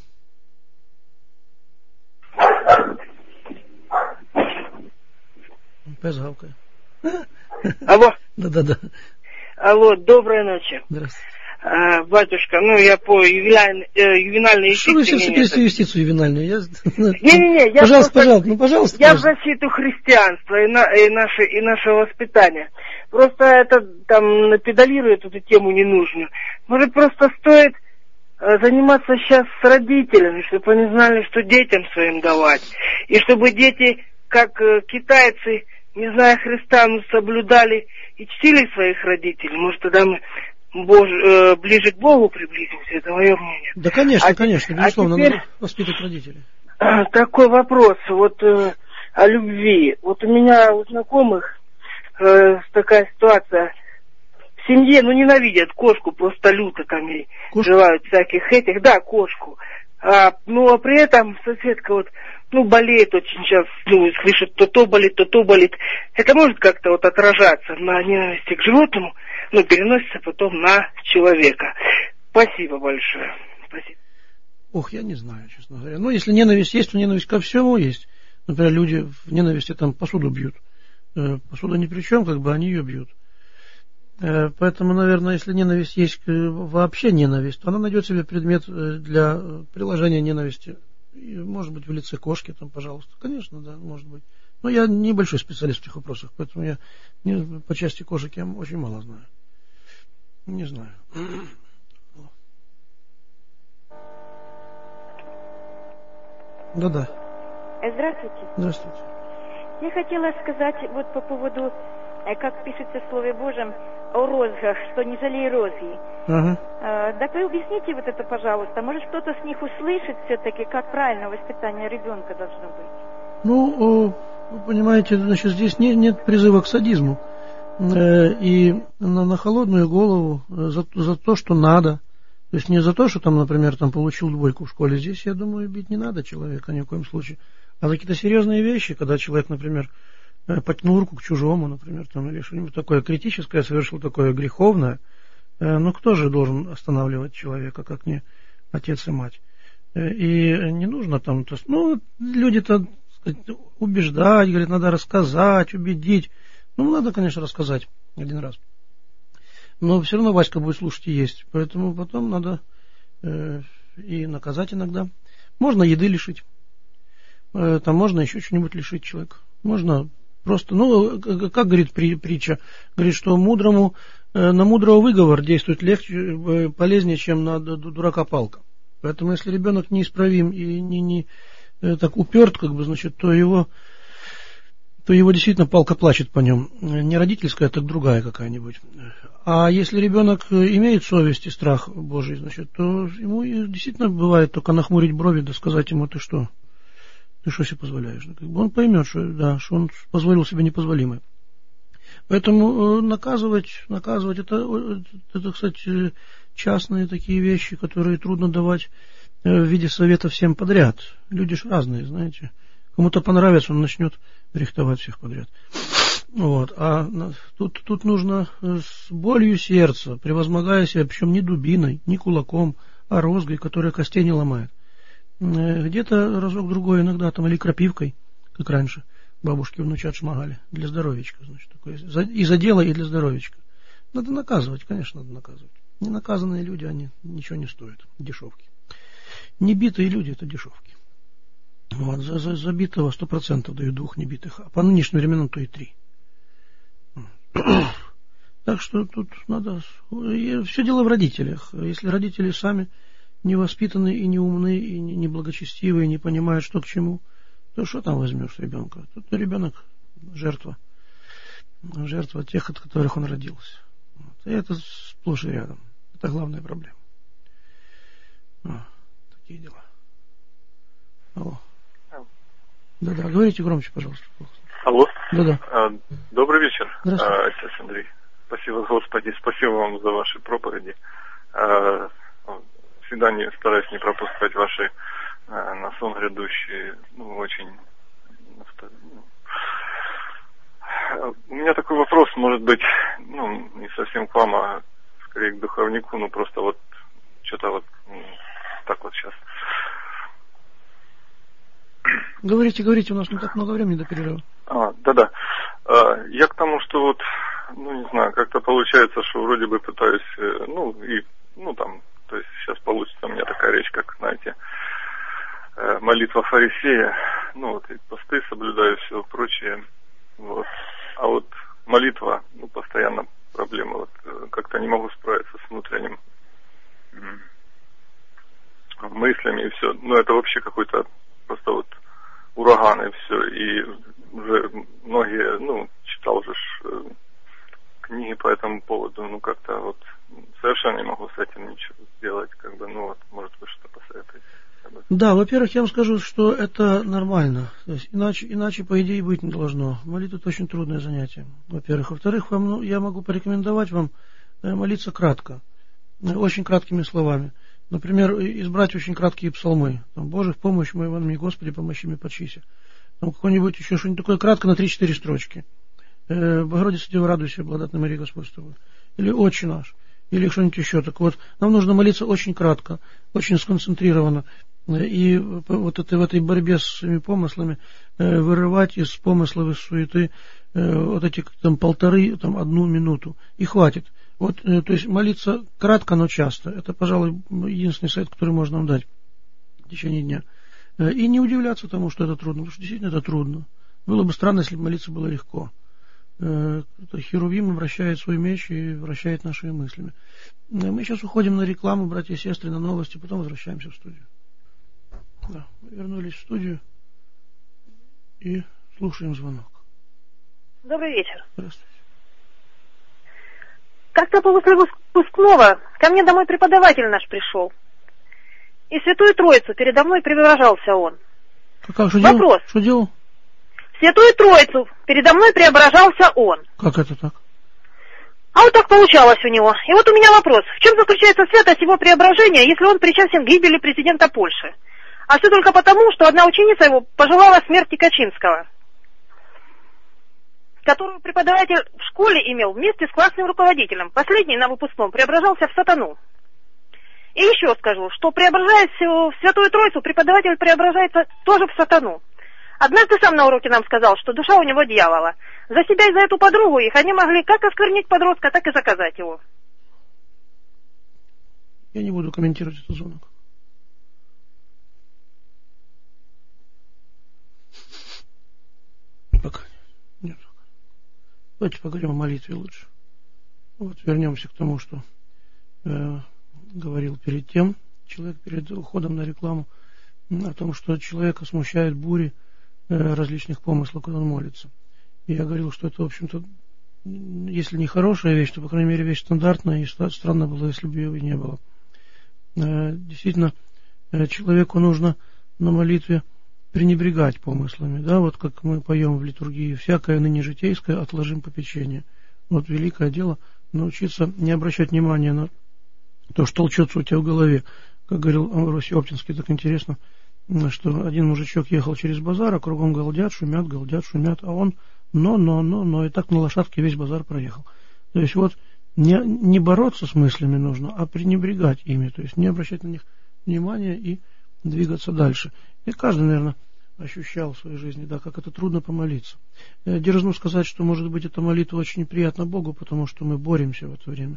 Speaker 1: Пес гавкает.
Speaker 4: Алло.
Speaker 1: Да-да-да.
Speaker 4: Алло, доброй ночи.
Speaker 1: Здравствуйте.
Speaker 4: А, батюшка, ну я по ювенальной, э, ювенальной юстиции...
Speaker 1: Что вы все вцепились юстицию ювенальную? Я...
Speaker 4: Не-не-не, я
Speaker 1: пожалуйста,
Speaker 4: просто...
Speaker 1: пожалуйста, ну пожалуйста.
Speaker 4: Я
Speaker 1: пожалуйста.
Speaker 4: в защиту христианства и, на, и, наше, и нашего воспитания. Просто это там педалирует эту тему ненужную. Может, просто стоит э, заниматься сейчас с родителями, чтобы они знали, что детям своим давать. И чтобы дети, как э, китайцы, не зная Христа, ну, соблюдали и чтили своих родителей. Может, тогда мы Бож, э, ближе к Богу приблизимся, это мое мнение.
Speaker 1: Да, конечно, а, конечно, безусловно,
Speaker 4: а теперь,
Speaker 1: надо воспитать родителей.
Speaker 4: Э, такой вопрос, вот э, о любви. Вот у меня у знакомых э, такая ситуация. В семье, ну, ненавидят кошку, просто люто там ей
Speaker 1: Кошку?
Speaker 4: желают всяких этих, да, кошку. А, ну, а при этом соседка вот, ну, болеет очень сейчас, ну, слышит, то то болит, то то болит. Это может как-то вот отражаться на ненависти к животному, ну, переносится потом на человека. Спасибо большое. Спасибо.
Speaker 1: Ох, я не знаю, честно говоря. Ну, если ненависть есть, то ненависть ко всему есть. Например, люди в ненависти там посуду бьют. Посуда ни при чем, как бы они ее бьют. Поэтому, наверное, если ненависть есть, вообще ненависть, то она найдет себе предмет для приложения ненависти. Может быть, в лице кошки, там, пожалуйста. Конечно, да, может быть. Но я небольшой специалист в этих вопросах, поэтому я не, по части кошек я очень мало знаю. Не знаю. Да-да.
Speaker 5: Здравствуйте.
Speaker 1: Здравствуйте.
Speaker 5: Я хотела сказать вот по поводу, как пишется в Слове Божьем, о розгах, что не жалей розги.
Speaker 1: Ага.
Speaker 5: А, так вы объясните вот это, пожалуйста. Может, кто-то с них услышит все-таки, как правильно воспитание ребенка должно быть?
Speaker 1: Ну, вы понимаете, значит, здесь нет, нет призыва к садизму. И на, на холодную голову за, за то, что надо. То есть не за то, что там, например, там получил двойку в школе. Здесь, я думаю, бить не надо человека ни в коем случае. А за какие-то серьезные вещи, когда человек, например, потянул руку к чужому, например, там, или что-нибудь такое критическое, совершил такое греховное, ну кто же должен останавливать человека, как не отец и мать? И не нужно там, то есть, ну, люди-то сказать, убеждать, говорят, надо рассказать, убедить. Ну, надо, конечно, рассказать один раз. Но все равно Васька будет слушать и есть. Поэтому потом надо э, и наказать иногда. Можно еды лишить. Э, там можно еще что-нибудь лишить человека. Можно просто, ну, как говорит при, притча, говорит, что мудрому, э, на мудрого выговор действует легче, э, полезнее, чем на дурака палка. Поэтому если ребенок неисправим и не, не э, так уперт, как бы, значит, то его... то его действительно палка плачет по нем. Не родительская, так другая какая-нибудь. А если ребенок имеет совесть и страх Божий, значит, то ему действительно бывает только нахмурить брови, да сказать ему, ты что? Ты что себе позволяешь? Как бы он поймет, что, да, что он позволил себе непозволимое. Поэтому наказывать, наказывать, это, это, кстати, частные такие вещи, которые трудно давать в виде совета всем подряд. Люди же разные, знаете. Кому-то понравится, он начнет рихтовать всех подряд. Вот. А тут, тут нужно с болью сердца, превозмогая себя, причем не дубиной, не кулаком, а розгой, которая костей не ломает. Где-то разок-другой иногда, там, или крапивкой, как раньше бабушки внучат шмагали, для здоровечка, значит, такое, и за дело, и для здоровечка. Надо наказывать, конечно, надо наказывать. Ненаказанные люди, они ничего не стоят, дешевки. Небитые люди — это дешевки. Вот, за, за, за битого сто процентов дают двух небитых, а по нынешним временам то и три. Так что тут надо... Все дело в родителях. Если родители сами не воспитаны и не умны, и не благочестивы, и не понимают, что к чему, то что там возьмешь ребенка? Тут ребенок жертва. Жертва тех, от которых он родился. Вот. И это сплошь и рядом. Это главная проблема. А, такие дела. Алло. Да-да, говорите громче, пожалуйста.
Speaker 6: Алло.
Speaker 1: Да-да.
Speaker 6: А, добрый вечер,
Speaker 1: здравствуйте.
Speaker 6: отец Андрей. Спасибо, Господи, спасибо вам за ваши проповеди. А, всегда не стараюсь не пропускать ваши а, на сон грядущие, ну, очень... У меня такой вопрос, может быть, ну, не совсем к вам, а скорее к духовнику, ну, просто вот что-то вот ну, так вот сейчас...
Speaker 1: Говорите, говорите, у нас не так много времени до перерыва.
Speaker 6: А, да-да. А, я к тому, что вот, ну, не знаю, как-то получается, что вроде бы пытаюсь, ну, и ну там, то есть сейчас получится у меня такая речь, как, знаете, молитва фарисея, ну вот и посты соблюдаю, все прочее, вот. А вот молитва, ну постоянно проблема, вот как-то не могу справиться с внутренним мыслями и все. Ну это вообще какой-то просто вот ураган и все. И уже многие, ну, читал уже ж, книги по этому поводу, ну как-то вот совершенно не могу с этим ничего сделать, как бы, ну вот, может вы что-то посоветуете.
Speaker 1: Да, во-первых, я вам скажу, что это нормально. То есть, иначе, иначе, по идее, быть не должно. Молитва – это очень трудное занятие, во-первых. Во-вторых, вам, ну, я могу порекомендовать вам молиться кратко, очень краткими словами. Например, избрать очень краткие псалмы. Там, Боже, в помощь моей вам, Господи, помощи мне, подчися. Там какое-нибудь еще что-нибудь такое кратко на три-четыре строчки. Э, Богородица, Дева, радуйся, благодатная Мария, Господь с тобой. Или Отче наш. Или что-нибудь еще. Так вот, нам нужно молиться очень кратко, очень сконцентрированно. И вот это, в этой борьбе с своими помыслами э, вырывать из помыслов, из суеты э, вот эти там полторы, там одну минуту. И хватит. Вот, э, то есть молиться кратко, но часто. Это, пожалуй, единственный совет, который можно нам дать в течение дня. Э, и не удивляться тому, что это трудно, потому что действительно это трудно. Было бы странно, если бы молиться было легко. Э, Херувим обращает свой меч и вращает нашими мыслями. Э, мы сейчас уходим на рекламу, братья и сестры, на новости, потом возвращаемся в студию. Да, мы вернулись в студию и слушаем звонок.
Speaker 7: Добрый вечер.
Speaker 1: Здравствуйте.
Speaker 7: Как-то после выпускного ко мне домой преподаватель наш пришел. И Святую Троицу передо мной преображался он.
Speaker 1: А как, что
Speaker 7: Вопрос.
Speaker 1: Делал? Что делал?
Speaker 7: Святую Троицу передо мной преображался он.
Speaker 1: Как это так?
Speaker 7: А вот так получалось у него. И вот у меня вопрос. В чем заключается святость его преображения, если он причастен к гибели президента Польши? А все только потому, что одна ученица его пожелала смерти Качинского, которую преподаватель в школе имел вместе с классным руководителем. Последний на выпускном преображался в сатану. И еще скажу, что преображаясь в Святую Троицу, преподаватель преображается тоже в сатану. Однажды сам на уроке нам сказал, что душа у него дьявола. За себя и за эту подругу их они могли как осквернить подростка, так и заказать его.
Speaker 1: Я не буду комментировать этот звонок. Пока нет. Давайте поговорим о молитве лучше. Вот вернемся к тому, что э, говорил перед тем человек, перед уходом на рекламу, о том, что человека смущает бури э, различных помыслов, когда он молится. И я говорил, что это, в общем-то, если не хорошая вещь, то, по крайней мере, вещь стандартная, и странно было, если бы ее и не было. Э, действительно, э, человеку нужно на молитве пренебрегать помыслами, да, вот как мы поем в литургии, всякое ныне житейское отложим попечение. Вот великое дело научиться не обращать внимания на то, что толчется у тебя в голове. Как говорил Амвросий Оптинский, так интересно, что один мужичок ехал через базар, а кругом галдят, шумят, галдят, шумят, а он но, но, но, но, и так на лошадке весь базар проехал. То есть вот не, не бороться с мыслями нужно, а пренебрегать ими, то есть не обращать на них внимания и двигаться дальше. И каждый, наверное, ощущал в своей жизни, да, как это трудно помолиться. Я дерзну сказать, что, может быть, эта молитва очень неприятна Богу, потому что мы боремся в это время.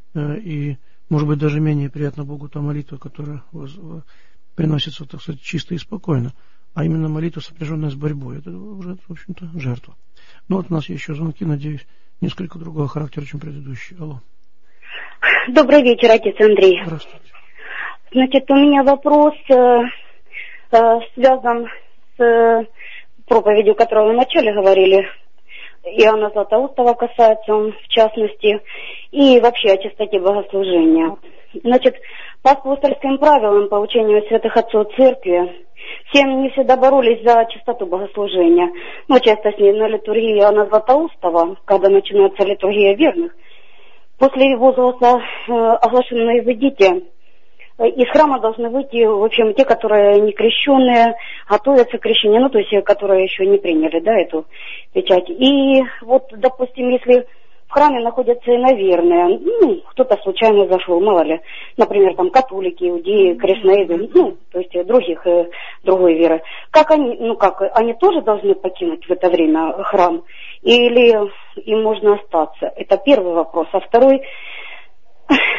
Speaker 1: И, может быть, даже менее приятна Богу та молитва, которая приносится, так сказать, чисто и спокойно. А именно молитва, сопряженная с борьбой. Это уже, в общем-то, жертва. Но вот у нас есть еще звонки, надеюсь, несколько другого характера, чем предыдущий. Алло.
Speaker 8: Добрый вечер, отец Андрей.
Speaker 1: Здравствуйте.
Speaker 8: Значит, у меня вопрос э, э, связан с э, проповедью, которую вы вначале говорили. Иоанна Златоустова касается он, в частности, и вообще о чистоте богослужения. Значит, по апостольским правилам, по учению святых отцов церкви, все они не всегда боролись за чистоту богослужения. Но часто с ней на литургии Иоанна Златоустова, когда начинается литургия верных, после возгласа э, оглашенное «Выйдите», из храма должны выйти, в общем, те, которые не крещенные, готовятся к крещению, ну, то есть, которые еще не приняли, да, эту печать. И вот, допустим, если в храме находятся иноверные, ну, кто-то случайно зашел, мало ли, например, там, католики, иудеи, крестноиды, ну, то есть, других, э, другой веры. Как они, ну, как, они тоже должны покинуть в это время храм? Или им можно остаться? Это первый вопрос. А второй...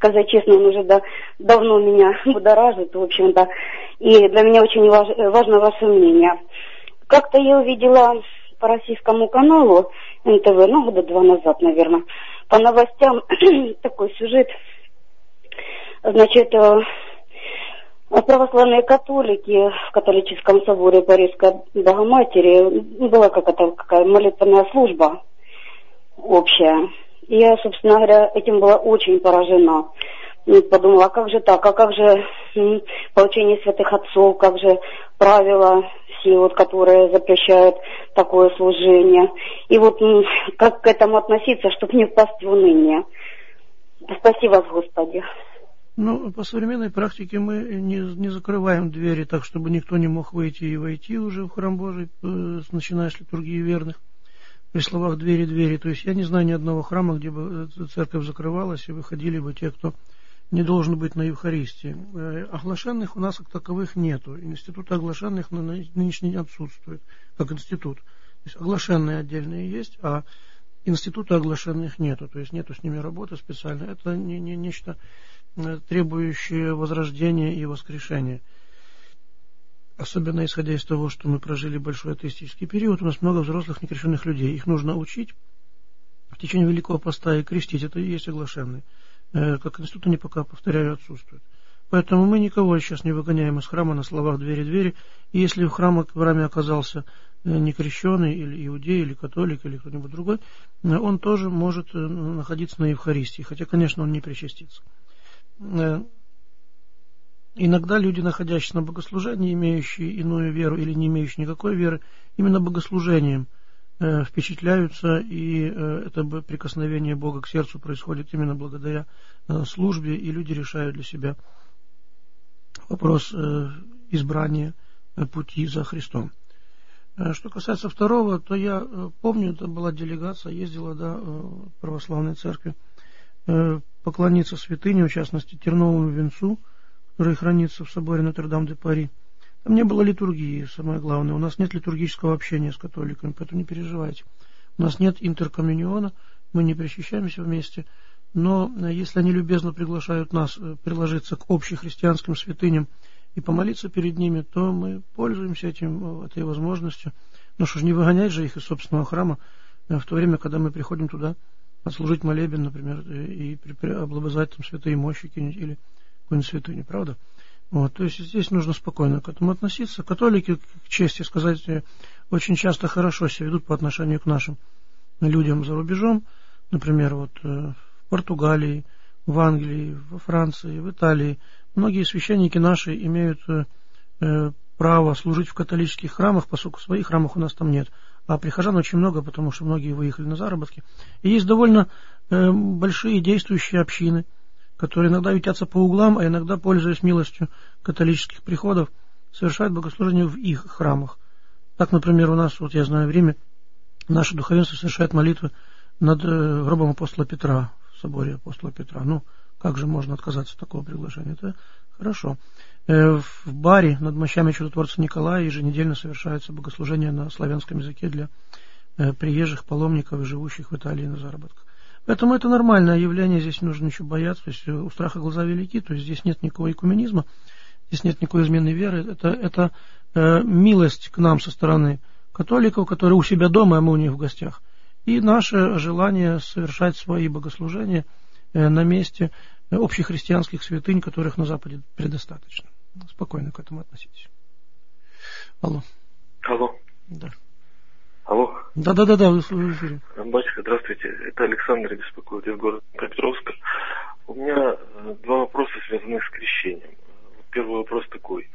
Speaker 8: сказать честно, он уже да, давно меня будоражит, в общем-то. И для меня очень важ, важно ваше мнение. Как-то я увидела по российскому каналу эн тэ вэ, ну, года два назад, наверное, по новостям такой сюжет. Значит, православные католики в католическом соборе Парижской Богоматери была какая-то какая молитвенная служба общая. И я, собственно говоря, этим была очень поражена. Подумала, а как же так, а как же м, поучение святых отцов, как же правила все, вот, которые запрещают такое служение. И вот м, как к этому относиться, чтобы не впасть в уныние. Спаси вас, Господи.
Speaker 1: Ну, по современной практике мы не, не закрываем двери так, чтобы никто не мог выйти и войти уже в храм Божий, начиная с литургии верных. При словах «двери-двери». То есть я не знаю ни одного храма, где бы церковь закрывалась и выходили бы те, кто не должен быть на Евхаристии. Оглашенных у нас как таковых нету. Институт оглашенных на нынешний день отсутствует, как институт. То есть оглашенные отдельные есть, а института оглашенных нету. То есть нету с ними работы специально. Это не, не нечто требующее возрождения и воскрешения. Особенно исходя из того, что мы прожили большой атеистический период, у нас много взрослых некрещенных людей. Их нужно учить в течение Великого Поста и крестить. Это и есть оглашенные. Как институт они пока, повторяю, отсутствуют. Поэтому мы никого сейчас не выгоняем из храма на словах «двери-двери». И если в храме, в храме оказался некрещенный, или иудей, или католик, или кто-нибудь другой, он тоже может находиться на Евхаристии, хотя, конечно, он не причастится. Иногда люди, находящиеся на богослужении, имеющие иную веру или не имеющие никакой веры, именно богослужением э, впечатляются, и э, это прикосновение Бога к сердцу происходит именно благодаря э, службе, и люди решают для себя вопрос э, избрания э, пути за Христом. Э, что касается второго, то я э, помню, это была делегация, ездила до э, православной церкви э, поклониться святыне, в частности, терновому венцу, который хранится в соборе Нотр-Дам-де-Пари. Там не было литургии, самое главное. У нас нет литургического общения с католиками, поэтому не переживайте. У нас нет интеркоммуниона, мы не причащаемся вместе. Но если они любезно приглашают нас приложиться к общехристианским святыням и помолиться перед ними, то мы пользуемся этим, этой возможностью. Ну что ж, не выгонять же их из собственного храма в то время, когда мы приходим туда отслужить молебен, например, и облобызать там святые мощи или какую-нибудь святыню, правда? Вот, то есть здесь нужно спокойно к этому относиться. Католики, к чести сказать, очень часто хорошо себя ведут по отношению к нашим людям за рубежом. Например, вот в Португалии, в Англии, во Франции, в Италии. Многие священники наши имеют э, право служить в католических храмах, поскольку в своих храмах у нас там нет. А прихожан очень много, потому что многие выехали на заработки. И есть довольно э, большие действующие общины, которые иногда ютятся по углам, а иногда, пользуясь милостью католических приходов, совершают богослужение в их храмах. Так, например, у нас, вот я знаю, в Риме наше духовенство совершает молитвы над э, гробом апостола Петра, в соборе апостола Петра. Ну, как же можно отказаться от такого приглашения? Это хорошо. Э, в Баре над мощами чудотворца Николая еженедельно совершается богослужение на славянском языке для э, приезжих паломников и живущих в Италии на заработках. Поэтому это нормальное явление, здесь не нужно ничего бояться, то есть у страха глаза велики, то есть здесь нет никакого экуменизма, здесь нет никакой измены веры, это, это э, милость к нам со стороны католиков, которые у себя дома, а мы у них в гостях, и наше желание совершать свои богослужения э, на месте общехристианских святынь, которых на Западе предостаточно. Спокойно к этому относитесь. Алло.
Speaker 9: Алло.
Speaker 1: Да.
Speaker 9: Алло.
Speaker 1: Да-да-да, вы в эфире.
Speaker 9: Батюшка, здравствуйте. Это Александр беспокоит из города Петровска. У меня два вопроса, связанных с крещением. Первый вопрос такой.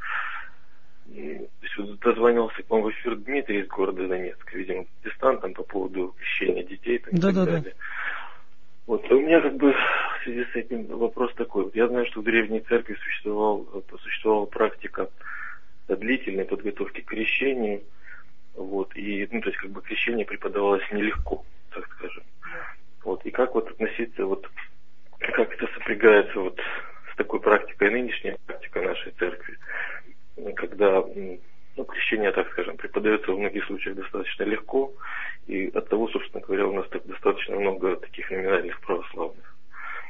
Speaker 9: То есть вот дозвонился к вам в эфир Дмитрий из города Донецка, видимо, протестантом по поводу крещения детей там, и так далее. Вот, у меня как бы в связи с этим вопрос такой. Вот я знаю, что в древней церкви существовал, существовала практика длительной подготовки к крещению. Вот, и, ну, то есть, как бы крещение преподавалось нелегко, так скажем. Вот, и как вот относиться, вот, как это сопрягается вот с такой практикой, нынешняя практика нашей церкви, когда, ну, крещение, так скажем, преподается в многих случаях достаточно легко, и от того, собственно говоря, у нас так достаточно много таких номинальных православных. Вот,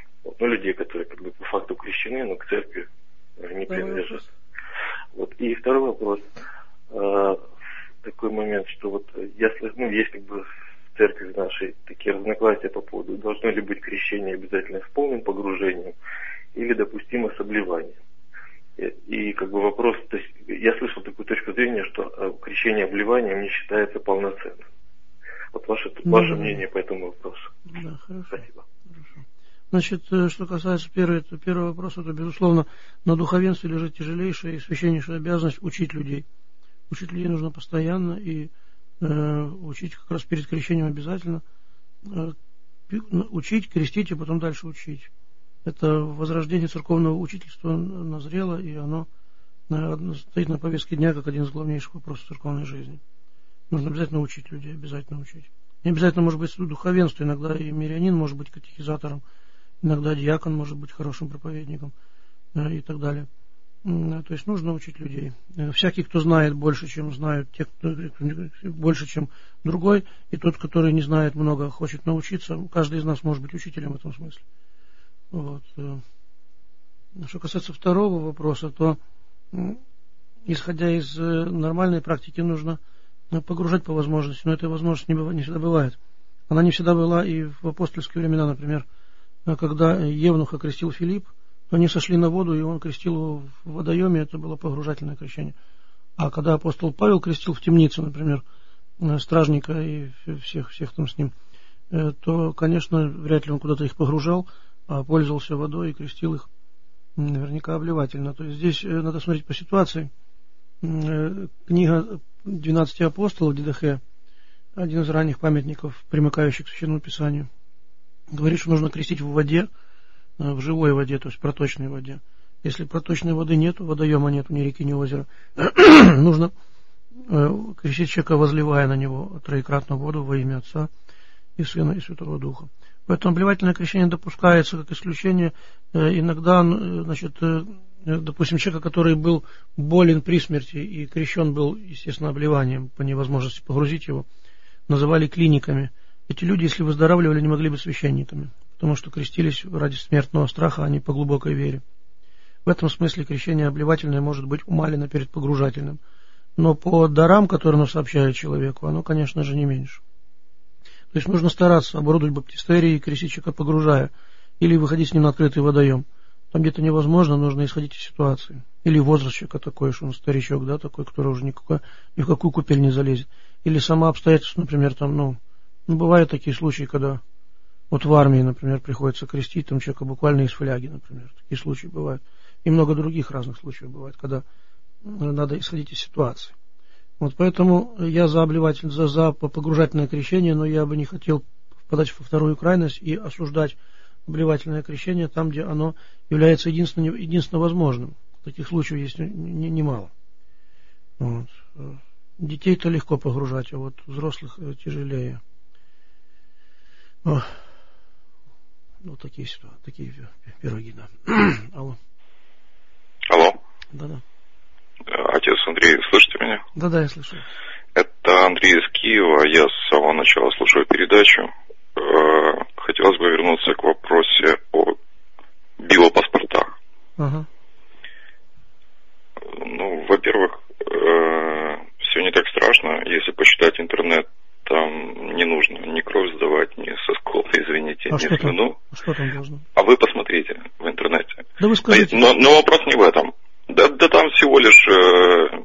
Speaker 9: ну, людей, которые как бы по факту крещены, но к церкви не принадлежат. Вот. И второй вопрос. Э, такой момент, что вот если, ну, есть как бы в церкви нашей такие разногласия по поводу, должно ли быть крещение обязательно с полным погружением или допустимо с обливанием. И, и как бы вопрос, то есть я слышал такую точку зрения, что крещение обливанием не считается полноценным. Вот ваше, да, ваше мнение по этому вопросу.
Speaker 1: Да, хорошо.
Speaker 9: Спасибо.
Speaker 1: Хорошо. Значит, что касается первого, первого вопроса, то, безусловно, на духовенстве лежит тяжелейшая и священнейшая обязанность учить людей. Учить людей нужно постоянно, и э, учить как раз перед крещением обязательно. Э, учить, крестить и потом дальше учить. Это возрождение церковного учительства назрело, и оно э, стоит на повестке дня как один из главнейших вопросов церковной жизни. Нужно обязательно учить людей, обязательно учить. Не обязательно может быть духовенство, иногда и мирянин может быть катехизатором, иногда диакон может быть хорошим проповедником э, и так далее. Э, то есть нужно учить людей. Э, всякий, кто знает больше, чем знают те, кто больше, чем другой, и тот, который не знает много, хочет научиться, каждый из нас может быть учителем в этом смысле. Вот. Э. Что касается второго вопроса, то э, исходя из э, нормальной практики, нужно погружать по возможности, но этой возможности не, бывает, не всегда бывает. Она не всегда была и в апостольские времена, например, когда Евнух окрестил Филипп, то они сошли на воду, и он крестил его в водоеме, это было погружательное крещение. А когда апостол Павел крестил в темнице, например, стражника и всех, всех там с ним, то, конечно, вряд ли он куда-то их погружал, а пользовался водой и крестил их наверняка обливательно. То есть здесь надо смотреть по ситуации. Книга двенадцати апостолов Дидахе, один из ранних памятников, примыкающих к Священному Писанию, говорит, что нужно крестить в воде, в живой воде, то есть проточной воде. Если проточной воды нет, водоема нет, ни реки, ни озера, нужно крестить человека, возливая на него троекратно воду во имя Отца и Сына и Святого Духа. Поэтому обливательное крещение допускается как исключение. Иногда, значит, допустим, человека, который был болен при смерти и крещен был, естественно, обливанием по невозможности погрузить его, называли клиниками. Эти люди, если выздоравливали, не могли быть священниками, потому что крестились ради смертного страха, а не по глубокой вере. В этом смысле крещение обливательное может быть умалено перед погружательным. Но по дарам, которые оно сообщает человеку, оно, конечно же, не меньше. То есть нужно стараться оборудовать баптистерии и крестить человека, погружая, или выходить с ним на открытый водоем. Там где-то невозможно, нужно исходить из ситуации. Или возраст человека такой, что он старичок, да, такой, который уже никакой, ни в какую купель не залезет. Или сама обстоятельства, например, там, ну, ну, бывают такие случаи, когда вот в армии, например, приходится крестить там человека буквально из фляги, например. Такие случаи бывают. И много других разных случаев бывает, когда надо исходить из ситуации. Вот поэтому я за обливатель, за, за погружательное крещение, но я бы не хотел впадать во вторую крайность и осуждать обливательное крещение там, где оно является единственно, единственно возможным. Таких случаев есть немало. Вот. Детей-то легко погружать, а вот взрослых тяжелее. О. Вот такие ситуации, такие пироги, да. Алло.
Speaker 10: Алло.
Speaker 1: Да-да.
Speaker 10: Отец Андрей, слышите меня?
Speaker 1: Да-да, я слышу.
Speaker 10: Это Андрей из Киева. Я с самого начала слушаю передачу. Хотелось бы вернуться к вопросе о биопаспортах.
Speaker 1: Ага.
Speaker 10: Ну, во-первых, все не так страшно. Если почитать интернет, там не нужно ни кровь сдавать, ни соскоб, извините,
Speaker 1: а
Speaker 10: ни
Speaker 1: что
Speaker 10: слюну.
Speaker 1: Там? А что там должно?
Speaker 10: А вы посмотрите в интернете.
Speaker 1: Да вы скажите.
Speaker 10: Но, но вопрос не в этом. Да, да там всего лишь, э,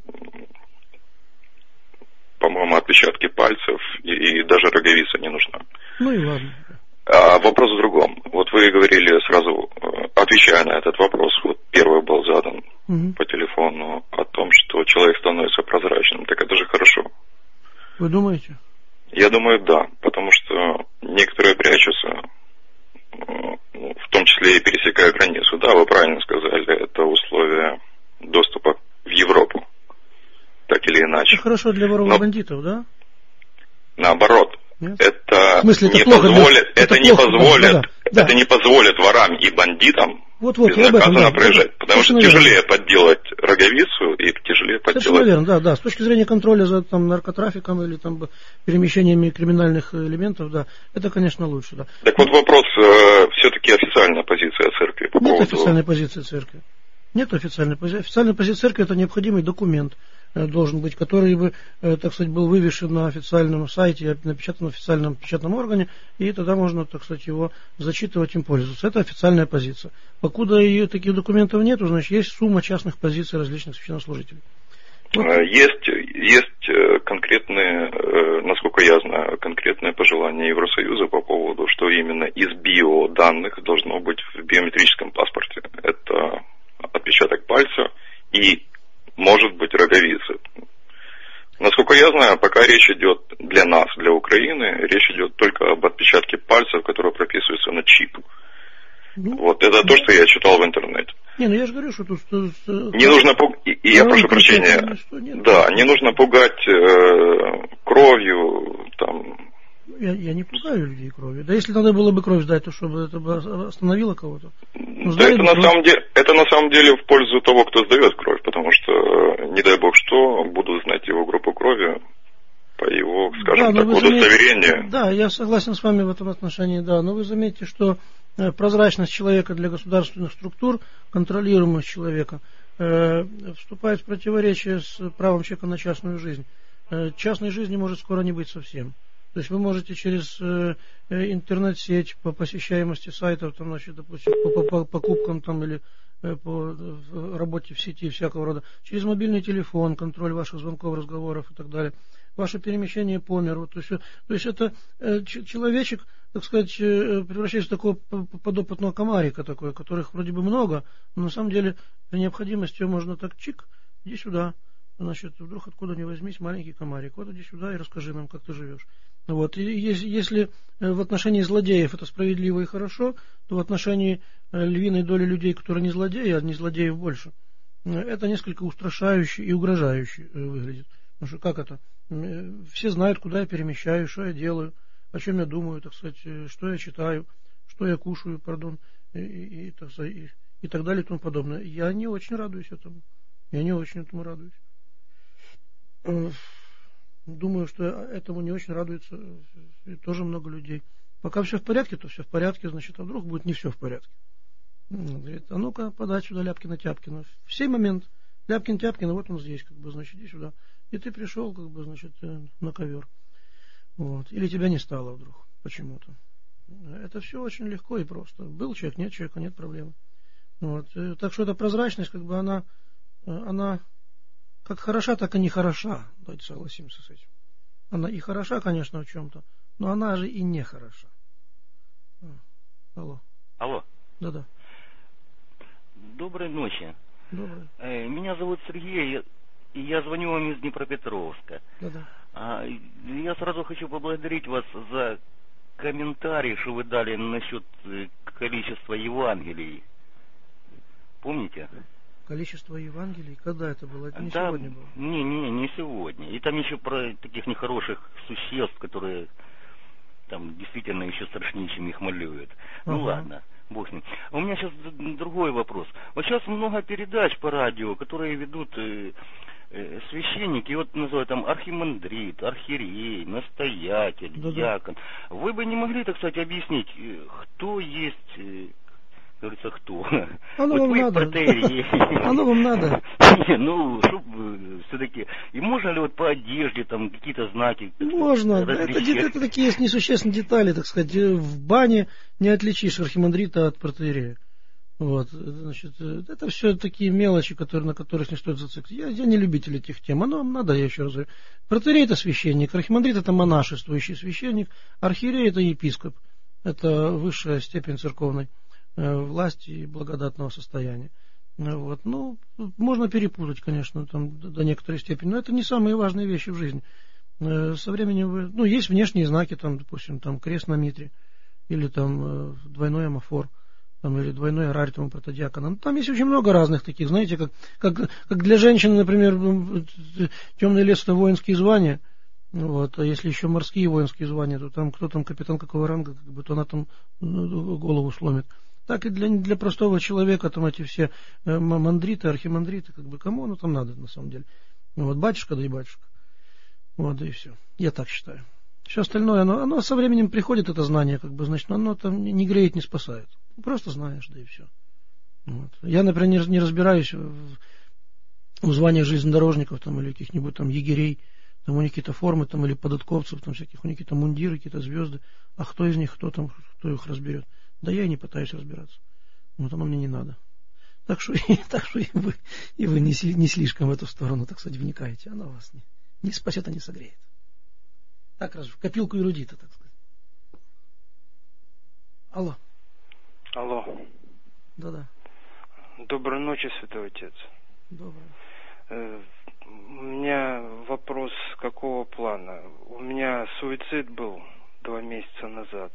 Speaker 10: по-моему, отпечатки пальцев, и, и даже роговица не нужна.
Speaker 1: Ну и ладно.
Speaker 10: А вопрос в другом. Вот вы говорили сразу, отвечая на этот вопрос, вот первый был задан угу. по телефону, о том, что человек становится прозрачным. Так это же хорошо.
Speaker 1: Вы думаете?
Speaker 10: Я думаю, да. Потому что некоторые прячутся, в том числе и пересекая границу. Да, вы правильно сказали, это условия доступа в Европу. Так или иначе.
Speaker 1: Это хорошо для воров и бандитов, да?
Speaker 10: Наоборот.
Speaker 1: Нет?
Speaker 10: Это,
Speaker 1: смысле, это
Speaker 10: не
Speaker 1: плохо,
Speaker 10: позволит,
Speaker 1: это,
Speaker 10: это,
Speaker 1: это
Speaker 10: не
Speaker 1: плохо,
Speaker 10: позволит,
Speaker 1: да, да,
Speaker 10: это
Speaker 1: да.
Speaker 10: не позволит ворам и бандитам
Speaker 1: вот, вот,
Speaker 10: безнаказанно
Speaker 1: этом, да,
Speaker 10: проезжать.
Speaker 1: да,
Speaker 10: потому что
Speaker 1: верно.
Speaker 10: тяжелее подделать роговицу и тяжелее подделать.
Speaker 1: Совершенно верно, да, да. С точки зрения контроля за там, наркотрафиком или там перемещениями криминальных элементов, да, это, конечно, лучше, да.
Speaker 10: Так вот вопрос, э, все-таки официальная позиция
Speaker 1: официальной позиции церкви. Нет официальной позиции. Официальная позиция церкви — это необходимый документ должен быть, который бы, так сказать, был вывешен на официальном сайте, напечатан в официальном печатном органе, и тогда можно, так сказать, его зачитывать, им пользоваться. Это официальная позиция. Покуда ее таких документов нет, значит, есть сумма частных позиций различных священнослужителей. Вот.
Speaker 10: Есть, есть конкретные, насколько я знаю, конкретное пожелание Евросоюза по поводу, что именно из биоданных должно быть в биометрическом паспорте. Это отпечаток пальца и, может быть, роговицы. Насколько я знаю, пока речь идет для нас, для Украины, речь идет только об отпечатке пальцев, который прописывается на чип. Ну, вот это то, что я читал в интернете.
Speaker 1: Не, ну я же говорю, что тут...
Speaker 10: Не нужно пугать, и, и я прошу прощения, да, не нужно пугать э, кровью, там...
Speaker 1: Я, я не пугаю людей кровью. Да если надо было бы кровь сдать, то чтобы это бы остановило кого-то. Ну,
Speaker 10: да это, на самом деле, это на самом деле в пользу того, кто сдает кровь, потому что, не дай бог что, будут знать его группу крови по его, скажем да, так, удостоверению.
Speaker 1: Заметите, да, я согласен с вами в этом отношении, да, но вы заметите, что прозрачность человека для государственных структур, контролируемость человека, э, вступает в противоречие с правом человека на частную жизнь. Э, частной жизни может скоро не быть совсем. То есть вы можете через э, интернет-сеть по посещаемости сайтов, там, значит, допустим, по, по, по покупкам там, или э, по э, работе в сети всякого рода, через мобильный телефон, контроль ваших звонков, разговоров и так далее, ваше перемещение по миру. То есть, то есть это э, человечек, так сказать, э, превращается в такого подопытного комарика, такой, которых вроде бы много, но на самом деле при необходимости можно так чик, иди сюда. Значит, вдруг откуда ни возьмись, маленький комарик, вот иди сюда и расскажи нам, как ты живешь. Вот. И если, если в отношении злодеев это справедливо и хорошо, то в отношении львиной доли людей, которые не злодеи, а не злодеев больше, это несколько устрашающе и угрожающе выглядит. Потому что как это? Все знают, куда я перемещаюсь, что я делаю, о чем я думаю, так сказать, что я читаю, что я кушаю, пардон, и, и, и, так, сказать, и, и так далее и тому подобное. Я не очень радуюсь этому. Я не очень этому радуюсь. Думаю, что этому не очень радуется тоже много людей. Пока все в порядке, то все в порядке, значит, а вдруг будет не все в порядке. Говорит, а ну-ка, подай сюда Ляпкина-Тяпкина. В сей момент Ляпкин-Тяпкин, вот он здесь, как бы, значит, иди сюда. И ты пришел, как бы, значит, на ковер. Вот. Или тебя не стало вдруг почему-то. Это все очень легко и просто. Был человек, нет человека, нет проблемы. Вот. Так что эта прозрачность, как бы, она, она как хороша, так и не хороша. Давайте согласимся с этим. Она и хороша, конечно, в чем-то, но она же и не хороша. Алло.
Speaker 11: Алло.
Speaker 1: Да-да.
Speaker 11: Доброй ночи.
Speaker 1: Доброй.
Speaker 11: Меня зовут Сергей, и я звоню вам из Днепропетровска.
Speaker 1: Да-да.
Speaker 11: Я сразу хочу поблагодарить вас за комментарий, что вы дали насчет количества Евангелий. Помните?
Speaker 1: Количество Евангелий? Когда это было? Это не
Speaker 11: да,
Speaker 1: сегодня было?
Speaker 11: Не, не, не сегодня. И там еще про таких нехороших существ, которые там действительно еще страшнее, чем их малюют. Ага. Ну ладно, бог с ним. У меня сейчас другой вопрос. Вот сейчас много передач по радио, которые ведут э, э, священники, вот называют там архимандрит, архиерей, настоятель, да-да. Диакон. Вы бы не могли, так сказать, объяснить, кто есть... Э, говорится, кто?
Speaker 1: Оно
Speaker 11: вот
Speaker 1: вам
Speaker 11: вы
Speaker 1: надо.
Speaker 11: Протеерей.
Speaker 1: Оно вам надо.
Speaker 11: Не, ну, чтобы все-таки... И можно ли вот по одежде там какие-то знаки?
Speaker 1: Можно. Это, это такие есть несущественные детали, так сказать. В бане не отличишь архимандрита от протеерея. Вот, значит, это все такие мелочи, которые, на которых не стоит зацикливаться. Я, я не любитель этих тем. Оно вам надо, я еще раз говорю. Протеерей — это священник, архимандрит — это монашествующий священник, архиерей — это епископ. Это высшая степень церковной власти и благодатного состояния. Вот. Ну, можно перепутать, конечно, там, до некоторой степени, но это не самые важные вещи в жизни. Со временем вы... Ну, есть внешние знаки, там, допустим, там, крест на митре, или там двойной амафор, там, или двойной орарий тому протодиакона. Там есть очень много разных таких, знаете, как, как, как для женщины, например, темный лес — это воинские звания. Вот, а если еще морские воинские звания, то там кто там капитан какого ранга, как бы, то она там голову сломит. Так и для, для простого человека там эти все э, мандриты, архимандриты, как бы кому оно там надо на самом деле. Ну, вот батюшка, да и батюшка. Вот, да и все. Я так считаю. Все остальное, оно, оно со временем приходит, это знание, как бы, значит, оно там не греет, не спасает. Просто знаешь, да и все. Вот. Я, например, не, не разбираюсь в, в званиях железнодорожников там, или каких-нибудь там егерей, там у них какие-то формы, там, или податковцев, там всяких, у них какие-то мундиры, какие-то звезды. А кто из них, кто там, кто их разберет? Да я и не пытаюсь разбираться. Вот оно мне не надо. Так что, так что и вы, и вы не, не слишком в эту сторону, так сказать, вникаете. Она вас не, не спасет, а не согреет. Так раз в копилку эрудита, так сказать. Алло.
Speaker 12: Алло.
Speaker 1: Да-да.
Speaker 12: Доброй ночи, Святой Отец.
Speaker 1: Доброй.
Speaker 12: Э, у меня вопрос какого плана? У меня суицид был два месяца назад.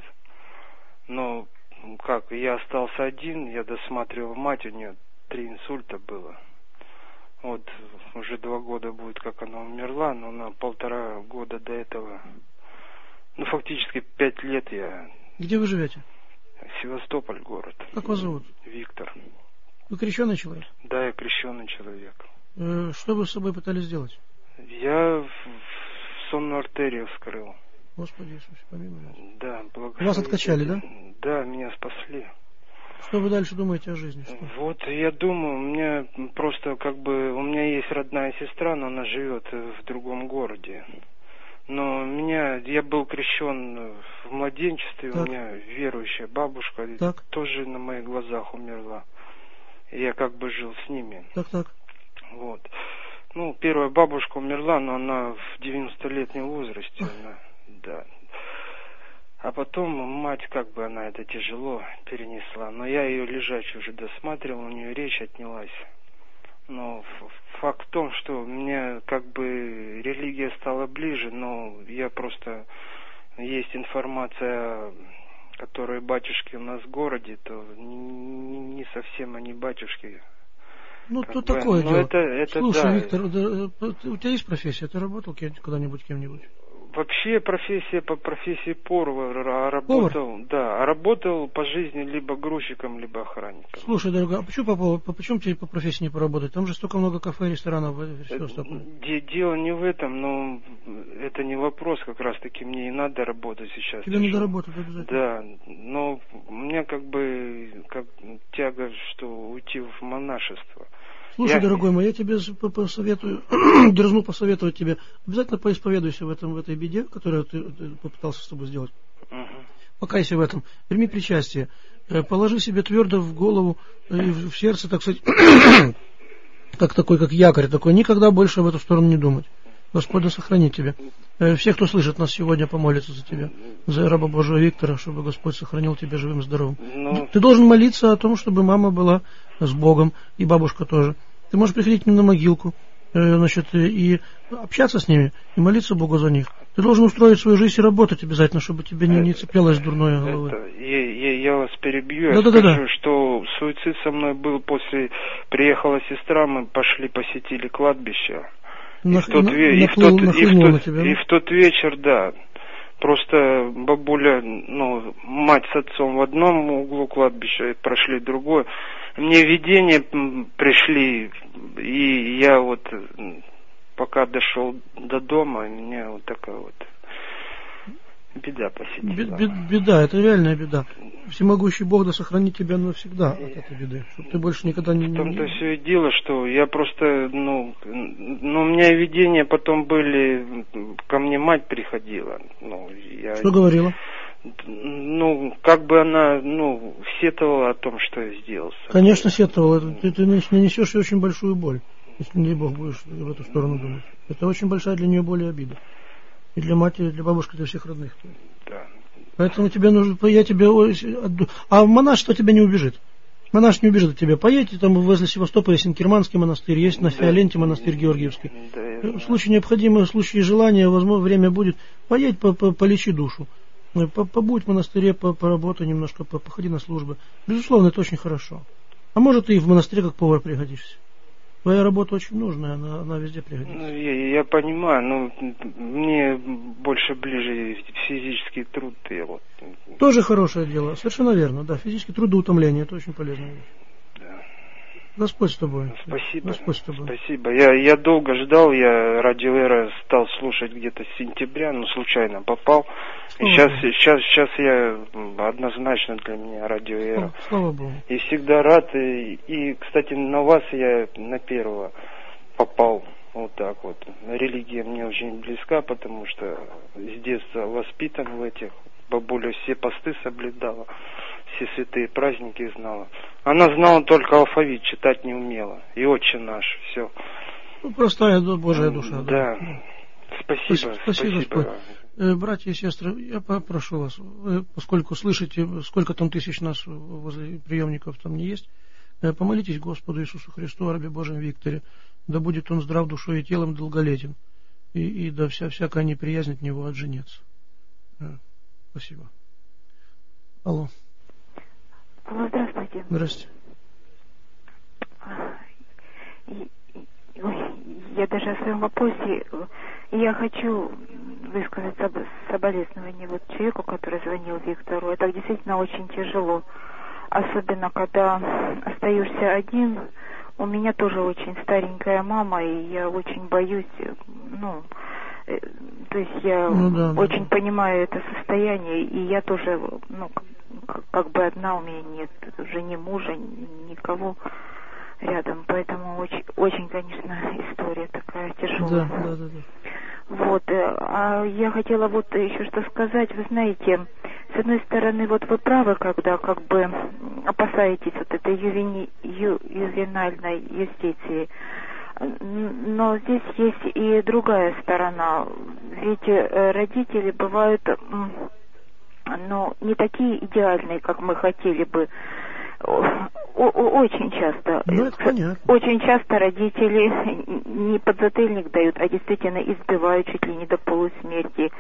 Speaker 12: Но как, я остался один, я досматривал мать, у нее три инсульта было. Вот уже два года будет, как она умерла, но на полтора года до этого, ну фактически пять лет я...
Speaker 1: Где вы живете?
Speaker 12: Севастополь город.
Speaker 1: Как вас зовут?
Speaker 12: Виктор.
Speaker 1: Вы крещеный человек?
Speaker 12: Да, я крещеный человек.
Speaker 1: Э, что вы с собой пытались сделать?
Speaker 12: Я сонную артерию вскрыл.
Speaker 1: Господи Иисусе, помилуй.
Speaker 12: Да, благодарю.
Speaker 1: Вас откачали, да?
Speaker 12: Да, меня спасли.
Speaker 1: Что вы дальше думаете о жизни? Что?
Speaker 12: Вот, я думаю, у меня просто как бы, у меня есть родная сестра, но она живет в другом городе. Но меня, я был крещен в младенчестве, так. У меня верующая бабушка, так. Тоже на моих глазах умерла. Я как бы жил с ними.
Speaker 1: Так, так.
Speaker 12: Вот. Ну, первая бабушка умерла, но она в девяностолетнем возрасте. Она, да. А потом мать, как бы она это тяжело перенесла. Но я ее лежачую уже досматривал, у нее речь отнялась. Но факт в том, что мне как бы религия стала ближе, но я просто... Есть информация, которая батюшки у нас в городе, то не совсем они батюшки.
Speaker 1: Ну, то такое дело.
Speaker 12: Это, это,
Speaker 1: Слушай,
Speaker 12: да.
Speaker 1: Виктор, у тебя есть профессия? Ты работал когда-нибудь кем-нибудь?
Speaker 12: Вообще профессия по профессии повар, а работал,
Speaker 1: повар?
Speaker 12: Да, а работал по жизни либо грузчиком, либо охранником.
Speaker 1: Слушай, дорогой, а почему, по, по, почему тебе по профессии не поработать? Там же столько много кафе, ресторанов в Севастополе.
Speaker 12: Дело не в этом, но это не вопрос, как раз таки мне и надо работать сейчас.
Speaker 1: Тебе надо работать обязательно.
Speaker 12: Да, но у меня как бы как тяга, что уйти в монашество.
Speaker 1: Слушай,
Speaker 12: я...
Speaker 1: дорогой мой, я тебе посоветую, дерзну посоветовать тебе, обязательно поисповедуйся в, этом, в этой беде, которую ты, ты попытался с тобой сделать.
Speaker 12: Uh-huh.
Speaker 1: Покайся в этом, прими причастие, положи себе твердо в голову и в сердце, так сказать, как такой, как якорь такой, никогда больше в эту сторону не думать. Господь да сохранит тебя. Все, кто слышит нас сегодня, помолятся за тебя, за раба Божьего Виктора, чтобы Господь сохранил тебя живым и здоровым. Но... Ты должен молиться о том, чтобы мама была с Богом, и бабушка тоже. Ты можешь приходить к ним на могилку, значит, и общаться с ними, и молиться Богу за них. Ты должен устроить свою жизнь и работать обязательно, чтобы тебе не, не цеплялось дурное головы.
Speaker 12: Это, я, я, я вас перебью,
Speaker 1: да,
Speaker 12: я
Speaker 1: да,
Speaker 12: скажу,
Speaker 1: да, да.
Speaker 12: что суицид со мной был после... Приехала сестра, мы пошли, посетили кладбище. И, в тот, и, в тот, и, в тот, тебя, и в тот вечер, да, просто бабуля, ну, мать с отцом в одном углу кладбища, прошли в другое. Мне видения пришли, и я вот, пока дошел до дома, меня вот такая вот беда посетила.
Speaker 1: Беда, это реальная беда. Всемогущий Бог да сохранит тебя навсегда от этой беды, чтобы ты больше никогда не...
Speaker 12: В том-то все и дело, что я просто, ну, ну, у меня видения потом были, ко мне мать приходила. Ну, я,
Speaker 1: что говорила?
Speaker 12: Ну, как бы она, ну, сетовала о том, что я сделал.
Speaker 1: Конечно, сетовала. Ты, ты нанесешь ей очень большую боль, если, не дай Бог, будешь в эту сторону думать. Это очень большая для нее боль и обида. И для матери, и для бабушки, и для всех родных.
Speaker 12: Да.
Speaker 1: Поэтому тебе нужно, я тебе, а монашество тебя не убежит. Монаш не убежит от тебя. Поедете, там возле Севастополя есть Инкерманский монастырь, есть на Фиоленте монастырь Георгиевский. Да, в случае необходимого, в случае желания, возможно, время будет, поедь, по, по, полечи душу. Побудь в монастыре, поработай немножко, походи на службы. Безусловно, это очень хорошо. А может, ты и в монастыре как повар пригодишься. Твоя работа очень нужная, она, она везде пригодится.
Speaker 12: Ну, я, я понимаю, но мне больше ближе физический труд. Я вот...
Speaker 1: Тоже хорошее дело, совершенно верно, да. Физический трудоутомление, это очень полезная вещь.
Speaker 12: Да.
Speaker 1: Господь с тобой.
Speaker 12: Спасибо.
Speaker 1: Господь с тобой.
Speaker 12: Спасибо. Я, я долго ждал, я радио Эра стал слушать где-то с сентября, но случайно попал. И сейчас, сейчас, сейчас я однозначно для меня радио Эра.
Speaker 1: Слава Богу.
Speaker 12: И всегда рад. И, и, кстати, на вас я на первого попал. Вот так вот. Религия мне очень близка, потому что с детства воспитан в этих. Бабуля все посты соблюдала, все святые праздники знала. Она знала только алфавит, читать не умела. И Отче наш, все.
Speaker 1: Ну, простая Божья душа.
Speaker 12: Да. да. Спасибо.
Speaker 1: Спасибо, спасибо. Господь. Братья и сестры, я попрошу вас, вы, поскольку слышите, сколько там тысяч нас возле приемников там не есть, помолитесь Господу Иисусу Христу, о рабе Божьем Викторе, да будет он здрав душой и телом, долголетен, и, и да вся всякая неприязнь от него отженется. Спасибо. Алло.
Speaker 13: Алло, здравствуйте.
Speaker 1: Здрасте.
Speaker 13: Я даже о своем вопросе, я хочу высказать соболезнования вот человеку, который звонил Виктору. Это действительно очень тяжело. Особенно, когда остаешься один. У меня тоже очень старенькая мама, и я очень боюсь, ну... То есть я
Speaker 1: ну, да,
Speaker 13: очень
Speaker 1: да.
Speaker 13: понимаю это состояние, и я тоже, ну, как, как бы одна, у меня нет уже ни мужа, ни, никого рядом, поэтому очень, очень, конечно, история такая тяжелая.
Speaker 1: Да, да, да, да.
Speaker 13: Вот, а я хотела вот еще что сказать, вы знаете, с одной стороны, вот вы правы, когда как бы опасаетесь вот этой ювени, ю, ювенальной юстиции. Но здесь есть и другая сторона. Ведь родители бывают, ну, не такие идеальные, как мы хотели бы. Очень часто.
Speaker 1: Ну, это понятно.
Speaker 13: Очень часто родители не подзатыльник дают, а действительно избивают чуть ли не до полусмерти.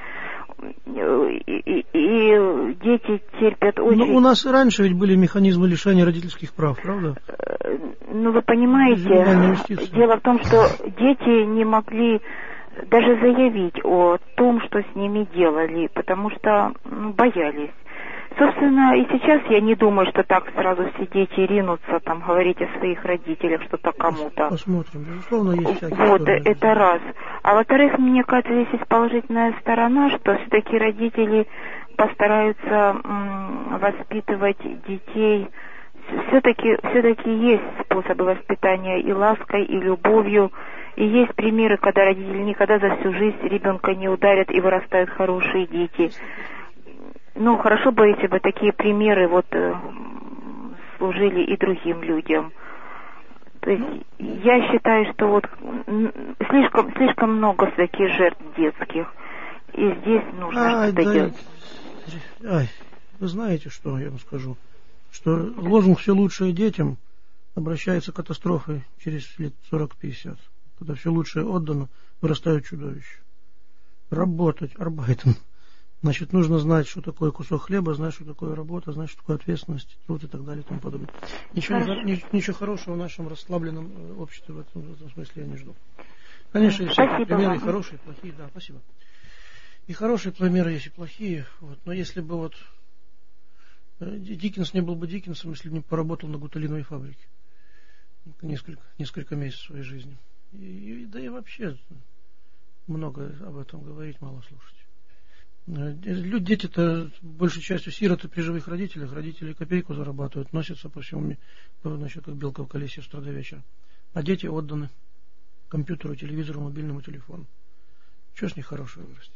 Speaker 13: И, и, и дети терпят очень...
Speaker 1: Ну, у нас и раньше ведь были механизмы лишения родительских прав, правда?
Speaker 13: Ну, вы понимаете, дело в том, что дети не могли даже заявить о том, что с ними делали, потому что ну, боялись. Собственно, и сейчас я не думаю, что так сразу все дети ринутся там говорить о своих родителях, что-то кому-то.
Speaker 1: Посмотрим, безусловно, есть всякие
Speaker 13: Вот,
Speaker 1: истории.
Speaker 13: это раз. А во-вторых, мне кажется, здесь есть положительная сторона, что все-таки родители постараются м, воспитывать детей. Все-таки, все-таки есть способы воспитания и лаской, и любовью. И есть примеры, когда родители никогда за всю жизнь ребенка не ударят, и вырастают хорошие дети. Ну, хорошо бы, если бы такие примеры вот э, служили и другим людям. То есть я считаю, что вот слишком, слишком много всяких жертв детских. И здесь нужно
Speaker 1: Ай,
Speaker 13: что-то
Speaker 1: да,
Speaker 13: делать.
Speaker 1: Ай, вы знаете, что я вам скажу? Что лозунг «все лучшее детям» обращается катастрофой через лет сорок-пятьдесят. Когда все лучшее отдано, вырастают чудовища. Работать, арбайтен. Значит, нужно знать, что такое кусок хлеба, знать, что такое работа, знать, что такое ответственность, труд и так далее и тому подобное. Ничего, ни, ничего хорошего в нашем расслабленном обществе в этом, в этом смысле я не жду. Конечно, есть всякие примеры, и хорошие, и плохие, да, спасибо. И хорошие примеры есть, и плохие. Вот. Но если бы вот Диккенс не был бы Диккенсом, если бы не поработал на гуталиновой фабрике несколько, несколько месяцев своей жизни. И, и, да и вообще много об этом говорить, мало слушать. Люди, дети-то большей частью сироты при живых родителях. Родители копейку зарабатывают, носятся по всему миру, значит, как белка в колесе с утра до вечера. А дети отданы компьютеру, телевизору, мобильному телефону. Чего ж нехорошего вырастет?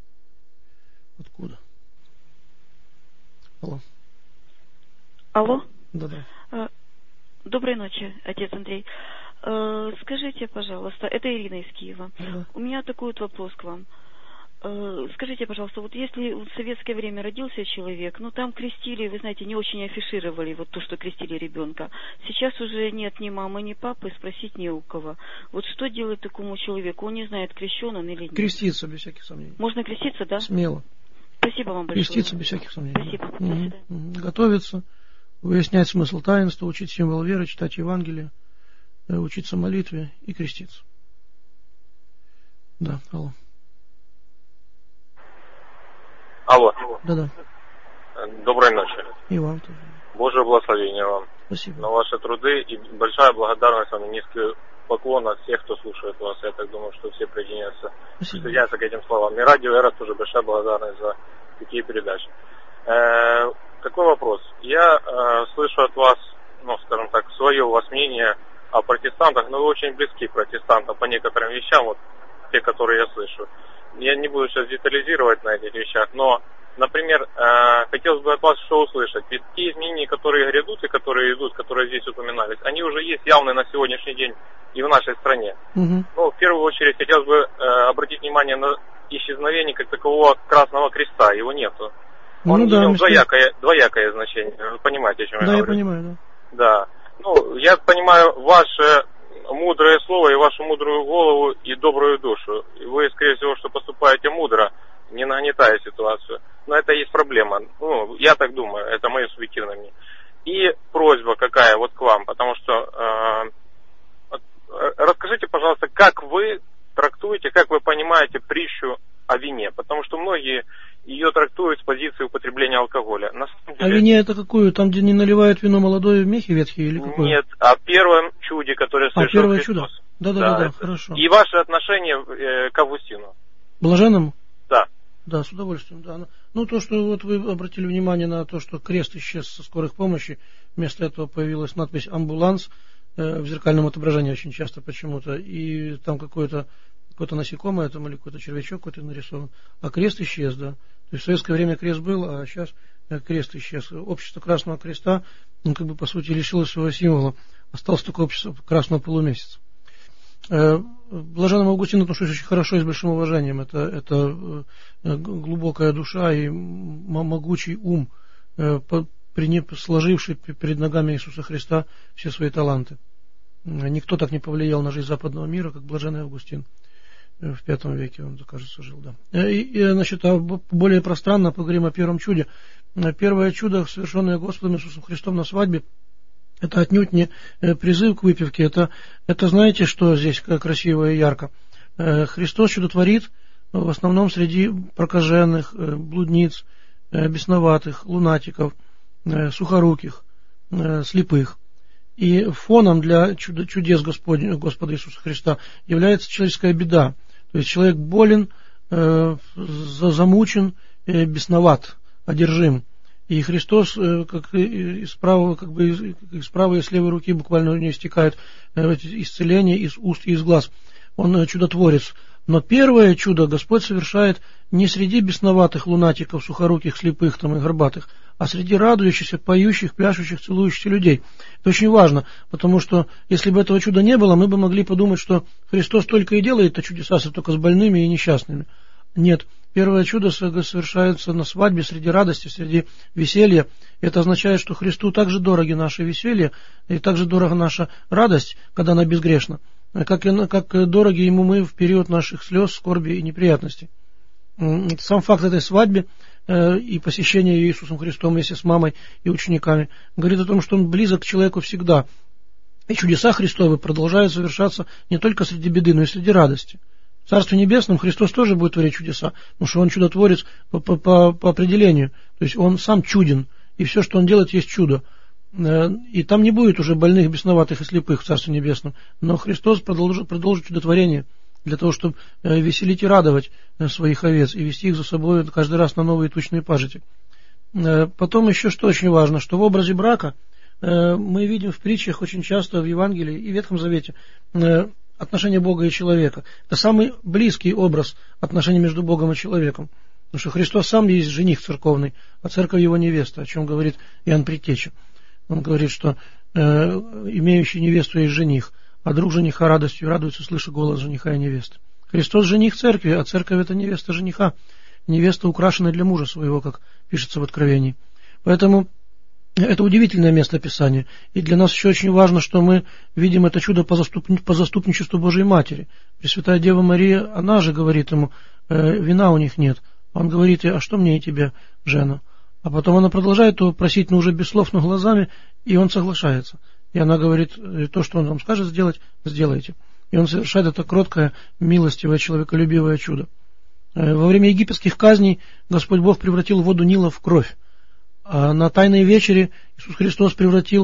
Speaker 1: Откуда? Алло.
Speaker 14: Алло.
Speaker 1: Да-да.
Speaker 14: Доброй ночи, отец Андрей. Скажите, пожалуйста, это Ирина из Киева.
Speaker 1: Да.
Speaker 14: У меня такой вот вопрос к вам. Скажите, пожалуйста, вот если в советское время родился человек, ну там крестили, вы знаете, не очень афишировали вот то, что крестили ребенка. Сейчас уже нет ни мамы, ни папы, спросить не у кого. Вот что делать такому человеку? Он не знает, крещен он или нет.
Speaker 1: Креститься без всяких сомнений.
Speaker 14: Можно креститься, да?
Speaker 1: Смело.
Speaker 14: Спасибо вам большое.
Speaker 1: Креститься без всяких сомнений.
Speaker 14: Спасибо.
Speaker 1: Да. Угу. Угу. Готовиться, выяснять смысл таинства, учить символ веры, читать Евангелие, учиться молитве и креститься. Да, алло.
Speaker 15: Алло.
Speaker 1: Да-да.
Speaker 15: Доброй ночи.
Speaker 1: И вам тоже.
Speaker 15: Божье благословение вам.
Speaker 1: Спасибо.
Speaker 15: на ваши труды. И большая благодарность вам и низкий поклон от всех, кто слушает вас. Я так думаю, что все присоединяются, присоединяются к этим словам. И радио «Эра» тоже большая благодарность за такие передачи. Э, такой вопрос. Я э, слышу от вас, ну, скажем так, свое у вас мнение о протестантах, но вы очень близки к протестантам по некоторым вещам, вот те, которые я слышу. Я не буду сейчас детализировать на этих вещах, но, например, э, хотелось бы от вас что услышать. Ведь те изменения, которые грядут и которые идут, которые здесь упоминались, они уже есть явные на сегодняшний день и в нашей стране.
Speaker 1: Угу.
Speaker 15: Ну, в первую очередь, хотелось бы э, обратить внимание на исчезновение как такового Красного Креста. Его нету. Он
Speaker 1: ну, да,
Speaker 15: имел двоякое, двоякое значение. Вы понимаете, о чем
Speaker 1: да,
Speaker 15: я говорю?
Speaker 1: Да, я понимаю, да.
Speaker 15: Да. Ну, я понимаю ваше мудрое слово и вашу мудрую голову и добрую душу. Вы, скорее всего, что поступаете мудро, не нагнетая ситуацию. Но это есть проблема. Ну, я так думаю, это мое субъективное мнение. И просьба какая вот к вам, потому что э, расскажите, пожалуйста, как вы трактуете, как вы понимаете притчу о вине, потому что многие ее трактуют с позиции употребления алкоголя. На самом деле...
Speaker 1: А вине это какую? Там, где не наливают вино молодое в мехи ветхие или какое?
Speaker 15: Нет, о первом чуде, которое совершил
Speaker 1: а, первое
Speaker 15: Христос.
Speaker 1: Чудо? Да, да, да, да, хорошо.
Speaker 15: И ваше отношение э, к Августину.
Speaker 1: Блаженному?
Speaker 15: Да.
Speaker 1: Да, с удовольствием, да. Ну, то, что вот вы обратили внимание на то, что крест исчез со скорых помощи, вместо этого появилась надпись «Амбуланс», э, в зеркальном отображении очень часто почему-то, и там какое-то какое-то насекомое там, или какой-то червячок какой-то нарисован, а крест исчез, да. То есть в советское время крест был, а сейчас крест исчез. Общество Красного Креста, ну, как бы, по сути, лишилось своего символа. Осталось только общество Красного Полумесяца. Блаженному Августину отношусь очень хорошо и с большим уважением. Это, это глубокая душа и могучий ум, сложивший перед ногами Иисуса Христа все свои таланты. Никто так не повлиял на жизнь западного мира, как блаженный Августин. В пятом веке он, кажется, жил, да. И, и, значит, а более пространно поговорим о первом чуде. Первое чудо, совершенное Господом Иисусом Христом на свадьбе, это отнюдь не призыв к выпивке. Это, это знаете, что здесь красиво и ярко? Христос чудотворит в основном среди прокаженных, блудниц, бесноватых, лунатиков, сухоруких, слепых. И фоном для чудес Господня, Господа Иисуса Христа является человеческая беда. То есть человек болен, э, замучен, э, бесноват, одержим. И Христос, э, как из правой, как бы из, из правой и с левой руки буквально у него истекает э, исцеление из уст и из глаз. Он э, чудотворец. Но первое чудо Господь совершает не среди бесноватых лунатиков, сухоруких, слепых там, и горбатых, а среди радующихся, поющих, пляшущих, целующихся людей. Это очень важно, потому что если бы этого чуда не было, мы бы могли подумать, что Христос только и делает это чудеса только с больными и несчастными. Нет, первое чудо совершается на свадьбе, среди радости, среди веселья. Это означает, что Христу также дороги наше веселье, и также дорога наша радость, когда она безгрешна, как, и, как дороги Ему мы в период наших слез, скорби и неприятностей. Сам факт этой свадьбы э, и посещения ее Иисусом Христом вместе с мамой и учениками говорит о том, что Он близок к человеку всегда. И чудеса Христовы продолжают совершаться не только среди беды, но и среди радости. В Царстве Небесном Христос тоже будет творить чудеса, потому что Он чудотворец по, по, по, по определению. То есть Он сам чуден, и все, что Он делает, есть чудо. И там не будет уже больных, бесноватых и слепых в Царстве Небесном. Но Христос продолжит, продолжит чудотворение для того, чтобы веселить и радовать своих овец и вести их за собой каждый раз на новые тучные пажити. Потом еще что очень важно, что в образе брака мы видим в притчах очень часто в Евангелии и в Ветхом Завете отношения Бога и человека. Это самый близкий образ отношений между Богом и человеком. Потому что Христос сам есть жених церковный, а церковь его невеста, о чем говорит Иоанн Предтеча. Он говорит, что э, имеющий невесту есть жених, а друг жениха радостью радуется, слыша голос жениха и невесты. Христос жених церкви, а церковь это невеста жениха. Невеста украшена для мужа своего, как пишется в Откровении. Поэтому это удивительное место Писания. И для нас еще очень важно, что мы видим это чудо по, заступни, по заступничеству Божьей Матери. Пресвятая Дева Мария, она же говорит ему, э, вина у них нет. Он говорит ей, а что мне и тебе, жена? А потом она продолжает его просить, но уже без слов, но глазами, и он соглашается. И она говорит, то, что он вам скажет сделать, сделайте. И он совершает это кроткое, милостивое, человеколюбивое чудо. Во время египетских казней Господь Бог превратил воду Нила в кровь. А на Тайной вечере Иисус Христос превратил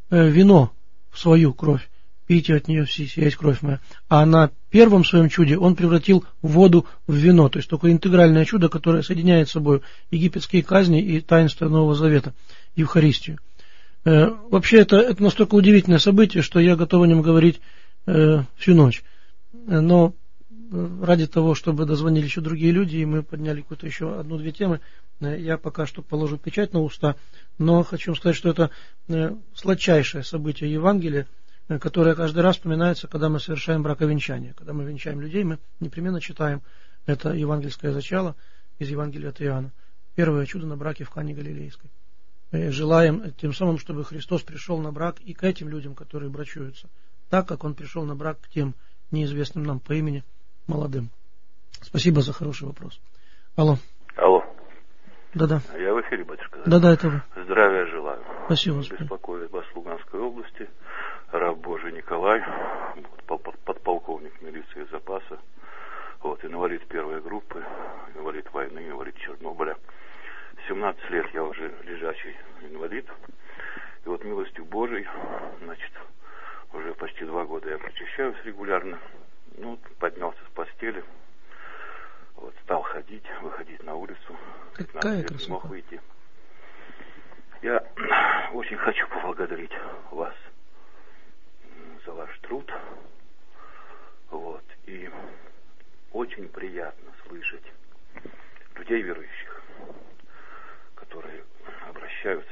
Speaker 1: э, вино в свою кровь, пейте от нее все, сия есть кровь моя. А на первом своем чуде он превратил воду в вино, то есть такое интегральное чудо, которое соединяет с собой египетские казни и таинство Нового Завета, Евхаристию. Э, вообще это, это настолько удивительное событие, что я готов о нем говорить э, всю ночь. Но ради того, чтобы дозвонили еще другие люди, и мы подняли какую-то еще одну-две темы, я пока что положу печать на уста, но хочу сказать, что это сладчайшее событие Евангелия, которое каждый раз вспоминается, когда мы совершаем браковенчание. Когда мы венчаем людей, мы непременно читаем это евангельское зачало из Евангелия от Иоанна. Первое чудо на браке в Кане Галилейской. Мы желаем тем самым, чтобы Христос пришел на брак и к этим людям, которые брачуются, так как Он пришел на брак к тем неизвестным нам по имени молодым. Спасибо за хороший вопрос. Алло.
Speaker 16: Алло.
Speaker 1: Да-да.
Speaker 16: Я в эфире, батюшка.
Speaker 1: Да-да, это вы.
Speaker 16: Здравия желаю.
Speaker 1: Спасибо, Господи.
Speaker 16: Беспокоит вас Луганской области. Раб Божий Николай, подполковник милиции запаса. Вот, инвалид первой группы, инвалид войны, инвалид Чернобыля. семнадцать лет я уже лежачий инвалид. И вот милостью Божией, значит, уже почти два года я причащаюсь регулярно. Ну, поднялся с постели, вот, стал ходить, выходить на улицу.
Speaker 1: Какая красота.
Speaker 16: Не мог выйти. Я очень хочу поблагодарить вас за ваш труд. Вот, и очень приятно слышать людей верующих, которые обращаются,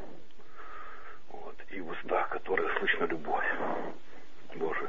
Speaker 16: вот, и в устах которых слышно любовь Божию.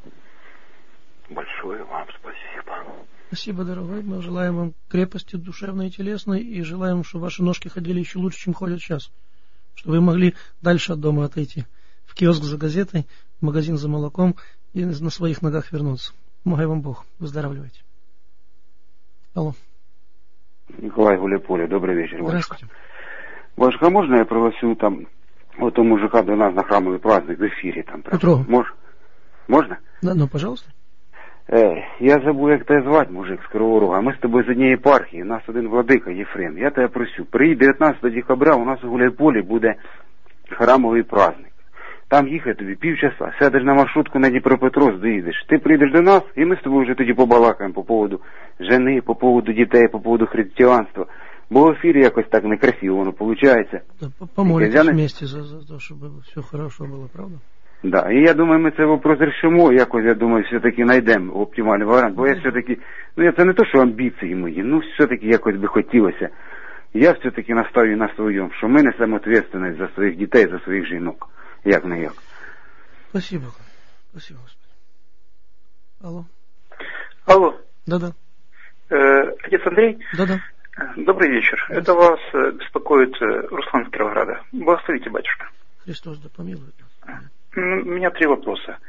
Speaker 16: Большое вам спасибо.
Speaker 1: Спасибо, дорогой. Мы желаем вам крепости душевной и телесной, и желаем, чтобы ваши ножки ходили еще лучше, чем ходят сейчас. Чтобы вы могли дальше от дома отойти. В киоск за газетой, в магазин за молоком и на своих ногах вернуться. Помогай вам Бог. Выздоравливайте. Алло.
Speaker 17: Николай Гуляполе. Добрый вечер.
Speaker 1: Здравствуйте.
Speaker 17: Батюшка, можно я пригласил там вот у мужика до нас на храмовый праздник в эфире? Там,
Speaker 1: Утро.
Speaker 17: Мож... Можно?
Speaker 1: Да, ну, пожалуйста.
Speaker 17: Е, я забув, як тебе звати, мужик, з Кривого Рога. Ми з тобою з однієї єпархії, у нас один владика Єфрем. Я тебе просю, приїдь дев'ятнадцятого декабря, у нас у Гуляйполі буде храмовий праздник. Там їхати тобі півчаса, сядеш на маршрутку на Дніпропетровськ, доїдеш. Ти прийдеш до нас, і ми з тобою вже тоді побалакаємо по поводу жени, по поводу дітей, по поводу християнства. Бо в ефірі якось так некрасиво воно виходить.
Speaker 1: Да, помолитесь вместе за, за то, щоб все хорошо було, правда?
Speaker 17: Да, і я думаю, ми це вопрос рішимо, якось, я думаю, все-таки знайдемо оптимальний варіант, бо я все-таки, ну, я це не то, що амбіції мої, ну, все-таки якось би хотілося. Я все-таки наставлю на своєму, що ми несемо відповідальність за своїх дітей, за своїх жінок, як не як.
Speaker 1: Спасибо, спасибо, Господи. Алло.
Speaker 18: Алло.
Speaker 1: Да-да.
Speaker 18: Э, отец Андрей?
Speaker 1: Да-да.
Speaker 18: Добрый вечер. Это вас беспокоит Руслан из Кировограда. Благословите, батюшка.
Speaker 1: Христос да помилует нас.
Speaker 18: У меня три вопроса.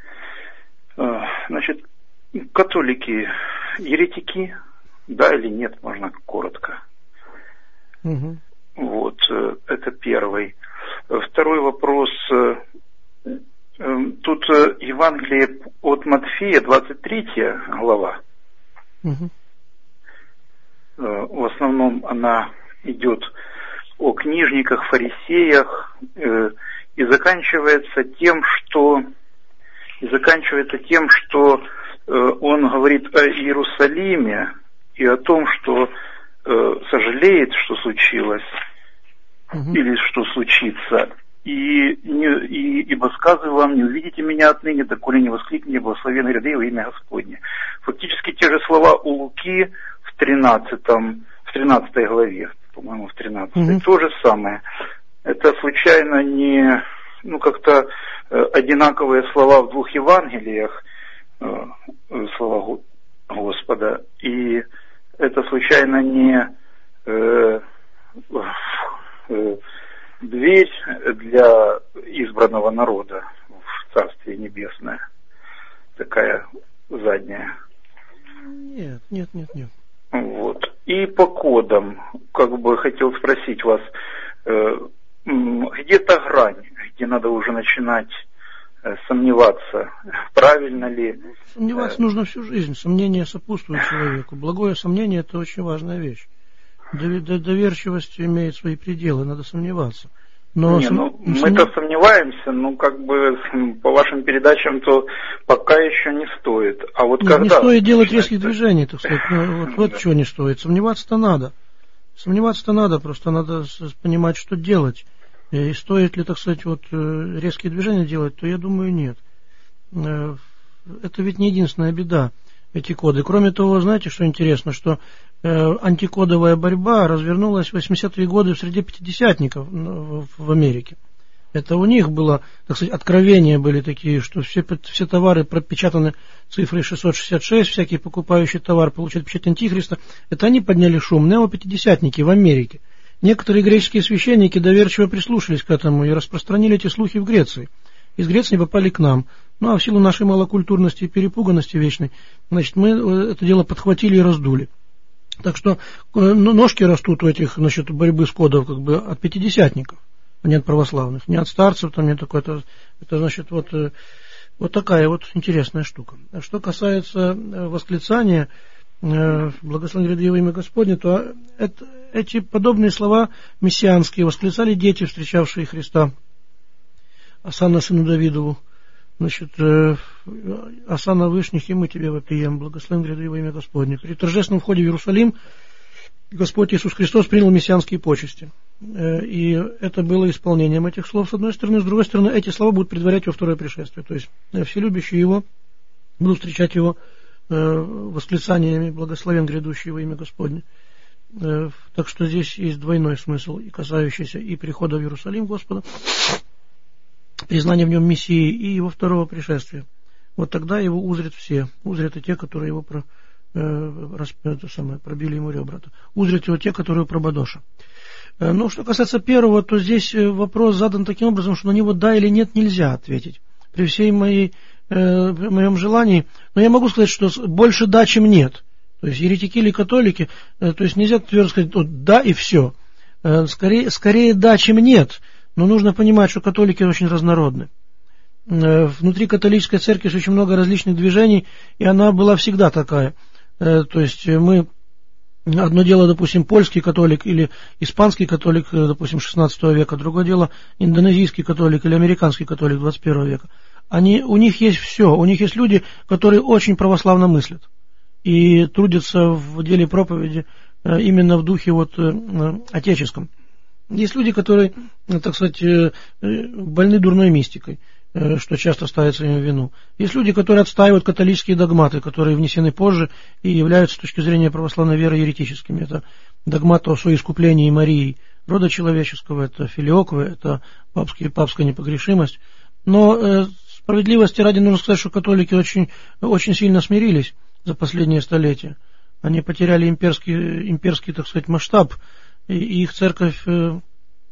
Speaker 18: Значит, католики еретики, да или нет, можно коротко.
Speaker 1: Угу.
Speaker 18: Вот, это первый. Второй вопрос. Тут Евангелие от Матфея, двадцать третья глава.
Speaker 1: Угу.
Speaker 18: В основном она идет о книжниках, фарисеях, и заканчивается тем, что и заканчивается тем, что он говорит о Иерусалиме и о том, что сожалеет, что случилось, угу. или что случится. И, не, и ибо сказываю вам, не увидите меня отныне, доколе не воскликните благословенный ряды во имя Господне. Фактически те же слова у Луки в тринадцатом, в тринадцатой главе, по-моему, в тринадцатой, mm-hmm. то же самое. Это случайно не, ну, как-то э, одинаковые слова в двух Евангелиях, э, слова Господа, и это случайно не э, э, дверь для избранного народа в Царствие Небесное, такая задняя.
Speaker 1: Нет, нет, нет, нет.
Speaker 18: Вот. И по кодам, как бы хотел спросить вас, э, где-то грань, где надо уже начинать э, сомневаться, правильно ли?
Speaker 1: Сомневаться э, нужно всю жизнь, сомнение сопутствует человеку. Благое сомнение – это очень важная вещь. Доверчивость имеет свои пределы, надо сомневаться. Но
Speaker 18: Не,
Speaker 1: сом...
Speaker 18: ну, мы-то сомневаемся, ну, как бы, по вашим передачам, то пока еще не стоит. А вот
Speaker 1: Нет,
Speaker 18: когда...
Speaker 1: не стоит делать резких движений, так сказать. Ну, вот, вот чего не стоит. Сомневаться-то надо. Сомневаться-то надо, просто надо понимать, что делать. И стоит ли, так сказать, вот резкие движения делать, то я думаю, нет. Это ведь не единственная беда, эти коды. Кроме того, знаете, что интересно, что антикодовая борьба развернулась в восьмидесятые годы в среде пятидесятников в Америке. Это у них было, так сказать, откровения были такие, что все, все товары пропечатаны цифрой шестьсот шестьдесят шесть, всякий покупающий товар получает печать антихриста. Это они подняли шум, неопятидесятники в Америке. Некоторые греческие священники доверчиво прислушались к этому и распространили эти слухи в Греции. Из Греции они попали к нам. Ну, а в силу нашей малокультурности и перепуганности вечной, значит, мы это дело подхватили и раздули. Так что ну, ножки растут у этих, значит, борьбы с кодов как бы от пятидесятников, а не от православных, не от старцев, там не такое, это, это значит, вот, вот такая вот интересная штука. А что касается восклицания «Благословен гряды во имя Господне», то это, эти подобные слова мессианские восклицали дети, встречавшие Христа, Осанна сыну Давидову. Значит, Осанна вышних, и мы тебе вопием, благословен гряды во имя Господне. При торжественном входе в Иерусалим Господь Иисус Христос принял мессианские почести. И это было исполнением этих слов, с одной стороны. С другой стороны, эти слова будут предварять его второе пришествие. То есть все любящие его будут встречать его восклицаниями «Благословен грядущий во имя Господне». Так что здесь есть двойной смысл, и касающийся и прихода в Иерусалим Господа, признание в нем Мессии, и его второго пришествия. Вот тогда его узрят все. Узрят и те, которые его про, э, расп, это самое, пробили ему ребра. Узрят его те, которые про Бадоша. Э, ну, что касается первого, то здесь вопрос задан таким образом, что на него да или нет нельзя ответить. При всей моей, э, моем желании. Но я могу сказать, что больше да, чем нет. То есть еретики или католики, э, то есть нельзя твердо сказать вот, да и все. Э, скорее, скорее да, чем нет. Но нужно понимать, что католики очень разнородны. Внутри католической церкви очень много различных движений, и она была всегда такая. То есть мы, одно дело, допустим, польский католик или испанский католик, допустим, шестнадцатого века, другое дело, индонезийский католик или американский католик двадцать первого века. Они, у них есть все, у них есть люди, которые очень православно мыслят и трудятся в деле проповеди именно в духе вот отеческом. Есть люди, которые, так сказать, больны дурной мистикой, что часто ставится им в вину. Есть люди, которые отстаивают католические догматы, которые внесены позже и являются с точки зрения православной веры еретическими. Это догмат о соискуплении Марии, рода человеческого, это филиоквы, это папская, папская непогрешимость. Но э, справедливости ради нужно сказать, что католики очень, очень сильно смирились за последние столетия. Они потеряли имперский, имперский, так сказать, масштаб. И их церковь э,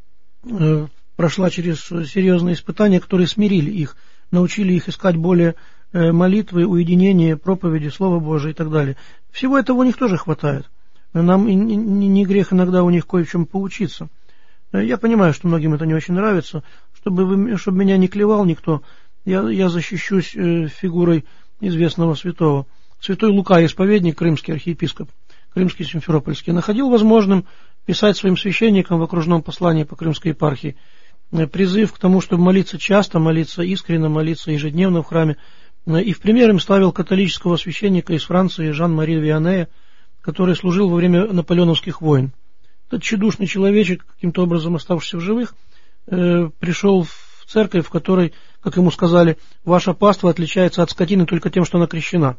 Speaker 1: э, прошла через серьезные испытания, которые смирили их, научили их искать более э, молитвы, уединение, проповеди, Слова Божие и так далее. Всего этого у них тоже хватает. Нам и, не, не грех иногда у них кое в чем поучиться. Я понимаю, что многим это не очень нравится. Чтобы, вы, чтобы меня не клевал никто, я, я защищусь э, фигурой известного святого. Святой Лука, исповедник, крымский архиепископ, крымский симферопольский, находил возможным писать своим священникам в окружном послании по Крымской епархии призыв к тому, чтобы молиться часто, молиться искренне, молиться ежедневно в храме. И в пример им ставил католического священника из Франции Жан-Мари Вианея, который служил во время наполеоновских войн. Этот тщедушный человечек, каким-то образом оставшийся в живых, э, пришел в церковь, в которой, как ему сказали, ваша паства отличается от скотины только тем, что она крещена.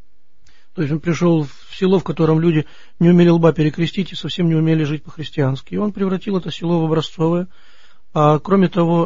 Speaker 1: То есть он пришел в село, в котором люди не умели лба перекрестить и совсем не умели жить по-христиански. И он превратил это село в образцовое. А кроме того,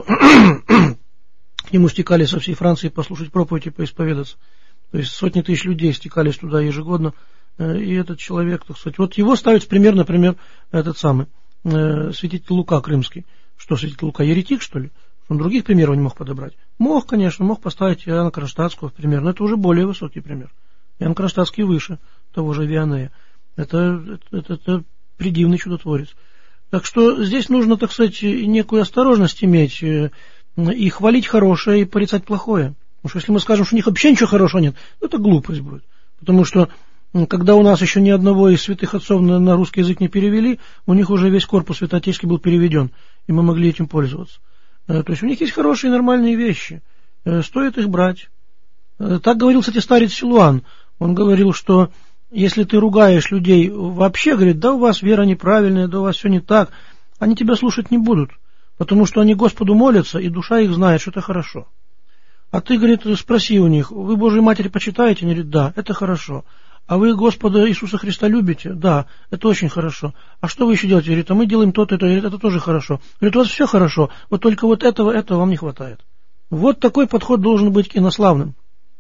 Speaker 1: к нему стекали со всей Франции послушать проповедь и поисповедаться. То есть сотни тысяч людей стекались туда ежегодно. И этот человек, так сказать, вот его ставит в пример, например, этот самый святитель Лука Крымский. Что, святитель Лука, еретик, что ли? Он других примеров не мог подобрать. Мог, конечно, мог поставить Иоанна Кронштадтского в пример, но это уже более высокий пример. Иоанн Кронштадтский выше того же Вианея. Это, это, это, это предивный чудотворец. Так что здесь нужно, так сказать, некую осторожность иметь и хвалить хорошее, и порицать плохое. Потому что если мы скажем, что у них вообще ничего хорошего нет, это глупость будет. Потому что когда у нас еще ни одного из святых отцов на, на русский язык не перевели, у них уже весь корпус святоотеческий был переведен, и мы могли этим пользоваться. То есть у них есть хорошие нормальные вещи, стоит их брать. Так говорил, кстати, старец Силуан. Он говорил, что если ты ругаешь людей вообще, говорит, да у вас вера неправильная, да у вас все не так, они тебя слушать не будут, потому что они Господу молятся, и душа их знает, что это хорошо. А ты, говорит, спроси у них, вы Божию Матерь почитаете? Они говорят, да, это хорошо. А вы Господа Иисуса Христа любите? Да, это очень хорошо. А что вы еще делаете? Говорит, а мы делаем то-то, это, это тоже хорошо. Говорит, у вас все хорошо, вот только вот этого, этого вам не хватает. Вот такой подход должен быть инославным.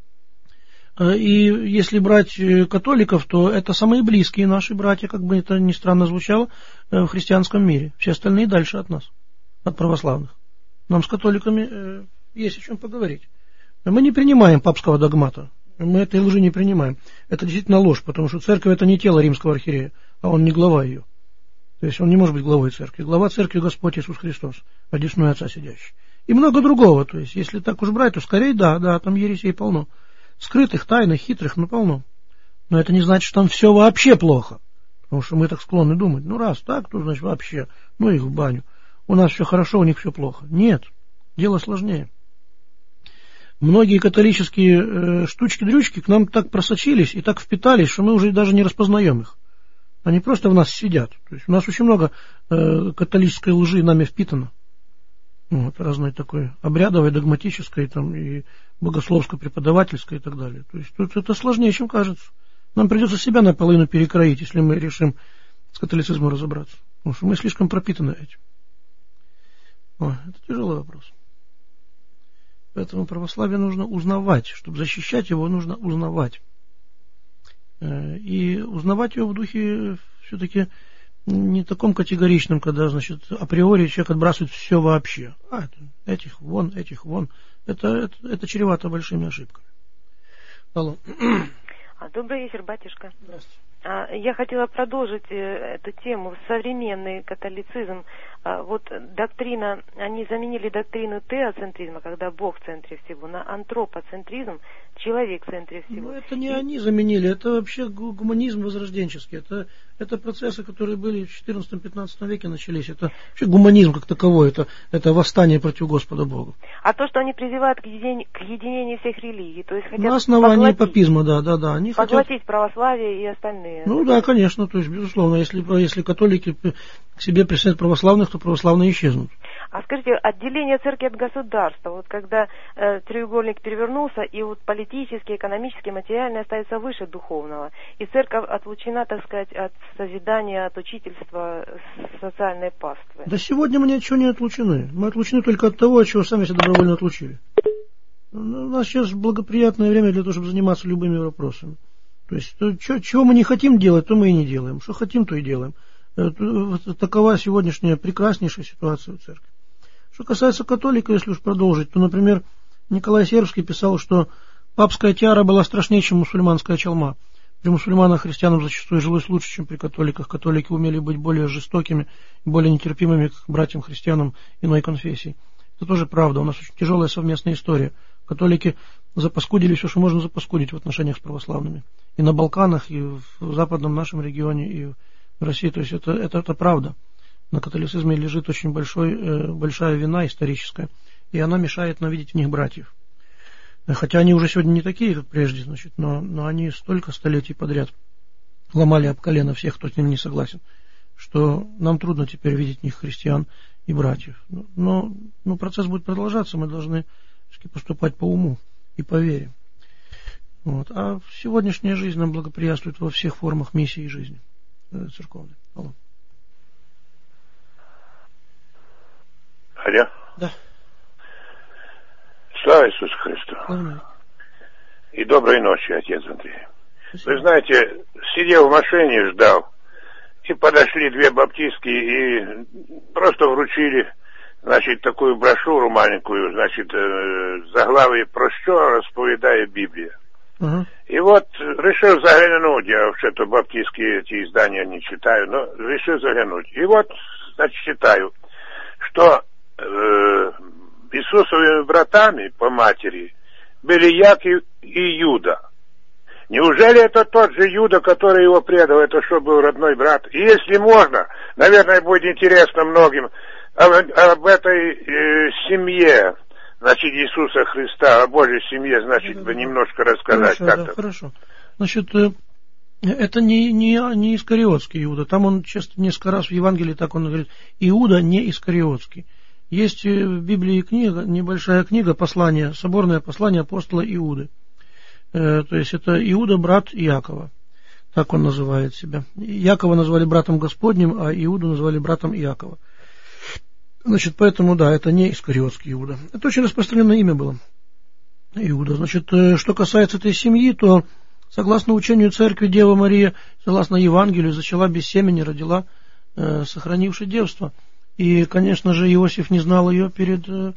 Speaker 1: И если брать католиков, то это самые близкие наши братья, как бы это ни странно звучало, в христианском мире. Все остальные дальше от нас, от православных. Нам с католиками есть о чем поговорить. Мы не принимаем папского догмата. Мы этой лжи не принимаем. Это действительно ложь, потому что церковь это не тело римского архиерея, а он не глава ее. То есть он не может быть главой церкви. Глава церкви Господь Иисус Христос, одесную Отца сидящий. И много другого. То есть если так уж брать, то скорее да, да, там ересей полно. Скрытых, тайных, хитрых, ну полно. Но это не значит, что там все вообще плохо. Потому что мы так склонны думать. Ну раз так, то значит вообще, ну их в баню. У нас все хорошо, у них все плохо. Нет, дело сложнее. Многие католические э, штучки-дрючки к нам так просочились и так впитались, что мы уже даже не распознаем их. Они просто в нас сидят. То есть у нас очень много э, католической лжи нами впитано. Вот, разной такой обрядовой, догматической там, и богословско-преподавательской и так далее. То есть тут это сложнее, чем кажется. Нам придется себя наполовину перекроить, если мы решим с католицизмом разобраться. Потому что мы слишком пропитаны этим. Ой, это тяжелый вопрос. Поэтому православие нужно узнавать. Чтобы защищать его, нужно узнавать. И узнавать его в духе все-таки не таком категоричном, когда, значит, априори человек отбрасывает все вообще. А, этих вон, этих вон. Это, это, это чревато большими ошибками. Алло.
Speaker 19: Добрый вечер, батюшка.
Speaker 1: Здравствуйте.
Speaker 19: Я хотела продолжить эту тему. Современный католицизм, вот доктрина, они заменили доктрину теоцентризма, когда Бог в центре всего, на антропоцентризм, человек в центре всего.
Speaker 1: Ну, это не И... они заменили, это вообще гуманизм возрожденческий. Это, это процессы, которые были в четырнадцатом-пятнадцатом веке начались. Это вообще гуманизм как таковой, это, это восстание против Господа Бога.
Speaker 19: А то, что они призывают к единению, к единению всех религий, то есть хотят
Speaker 1: на основании
Speaker 19: поглотить,
Speaker 1: папизма, да, да, да. Они
Speaker 19: поглотить
Speaker 1: хотят...
Speaker 19: православие и остальные.
Speaker 1: Ну да, конечно, то есть, безусловно, если, если католики к себе присоединят православных, то православные исчезнут.
Speaker 19: А скажите, отделение церкви от государства, вот когда э, треугольник перевернулся, и вот политически, экономически, материально остается выше духовного, и церковь отлучена, так сказать, от созидания, от учительства социальной паствы.
Speaker 1: Да сегодня мы ни от чего не отлучены. Мы отлучены только от того, от чего сами себя добровольно отлучили. У нас сейчас благоприятное время для того, чтобы заниматься любыми вопросами. То есть, то, что, чего мы не хотим делать, то мы и не делаем. Что хотим, то и делаем. Это, такова сегодняшняя прекраснейшая ситуация в церкви. Что касается католиков, если уж продолжить, то, например, Николай Сербский писал, что папская тиара была страшнее, чем мусульманская чалма. При мусульманах христианам зачастую жилось лучше, чем при католиках. Католики умели быть более жестокими, более нетерпимыми к братьям-христианам иной конфессии. Это тоже правда. У нас очень тяжелая совместная история. Католики запаскудили все, что можно запаскудить в отношениях с православными. И на Балканах, и в западном нашем регионе, и в России. То есть это, это, это правда. На католицизме лежит очень большой, э, большая вина историческая. И она мешает нам видеть в них братьев. Хотя они уже сегодня не такие, как прежде, значит, но, но они столько столетий подряд ломали об колено всех, кто с ним не согласен, что нам трудно теперь видеть в них христиан и братьев. Но, но процесс будет продолжаться, мы должны поступать по уму и по вере. Вот. А сегодняшняя жизнь нам благоприятствует во всех формах миссии и жизни церковной. Алло.
Speaker 20: Алло.
Speaker 1: Да.
Speaker 20: Слава Иисусу Христу.
Speaker 1: Аминь.
Speaker 20: И доброй ночи, отец Андрей. Спасибо. Вы знаете, сидел в машине, ждал, и подошли две баптистки и просто вручили, значит, такую брошюру маленькую, значит, заглавие «Про что розповідає Библия». Uh-huh. И вот решил заглянуть, я вообще-то баптистские эти издания не читаю, но решил заглянуть. И вот, значит, читаю, что э, Иисусовыми братами по матери были Яков и Юда. Неужели это тот же Иуда, который его предал, это что, был родной брат? И если можно, наверное, будет интересно многим об, об этой э, семье, значит, Иисуса Христа, о Божьей семье, значит, бы немножко рассказать.
Speaker 1: Хорошо, да, хорошо. Значит, это не, не, не Искариотский Иуда. Там он часто несколько раз в Евангелии так он говорит, Иуда не Искариотский. Есть в Библии книга, небольшая книга, послание, соборное послание апостола Иуды. Э, то есть это Иуда, брат Иакова. Так он называет себя. Иакова назвали братом Господним, а Иуду назвали братом Иакова. Значит, поэтому, да, это не Искариотский Иуда. Это очень распространенное имя было. Иуда. Значит, что касается этой семьи, то, согласно учению церкви, Дева Мария, согласно Евангелию, зачала без семени, родила, э, сохранивши девство. И, конечно же, Иосиф не знал ее перед э,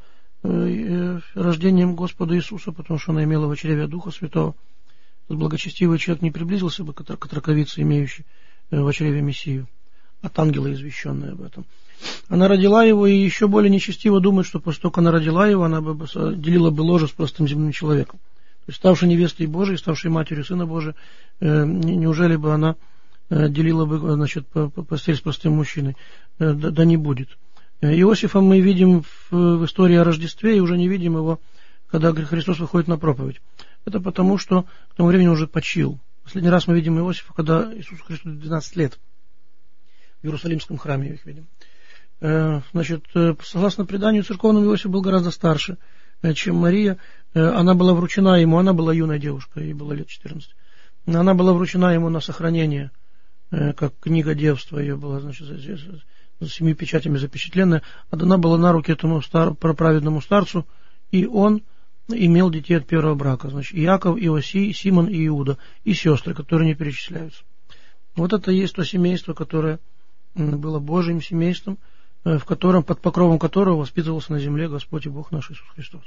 Speaker 1: э, рождением Господа Иисуса, потому что она имела в чреве Духа Святого. Благочестивый человек не приблизился бы к отраковице, имеющей э, в чреве Мессию, от ангела извещенной об этом. Она родила его, и еще более нечестиво думает, что после того, как она родила его, она бы делила бы ложе с простым земным человеком. То есть, ставшей невестой Божией, ставшей матерью Сына Божия, э, неужели бы она э, делила бы, значит, постель с простым мужчиной? Э, да, да не будет. Иосифа мы видим в, в истории о Рождестве, и уже не видим его, когда Христос выходит на проповедь. Это потому, что к тому времени он уже почил. Последний раз мы видим Иосифа, когда Иисусу Христу двенадцать лет. В Иерусалимском храме их видим. Значит, согласно преданию церковному, Иосиф был гораздо старше, чем Мария. Она была вручена ему, она была юная девушка, ей было лет четырнадцать. Она была вручена ему на сохранение, как книга девства, ее была, значит, за семью печатями запечатленная, отдана была на руки этому стар, праведному старцу, и он имел детей от первого брака. Значит, Иаков, Иосий, Симон и Иуда, и сестры, которые не перечисляются. Вот это и есть то семейство, которое было Божьим семейством, в котором, под покровом которого воспитывался на земле Господь и Бог наш Иисус Христос.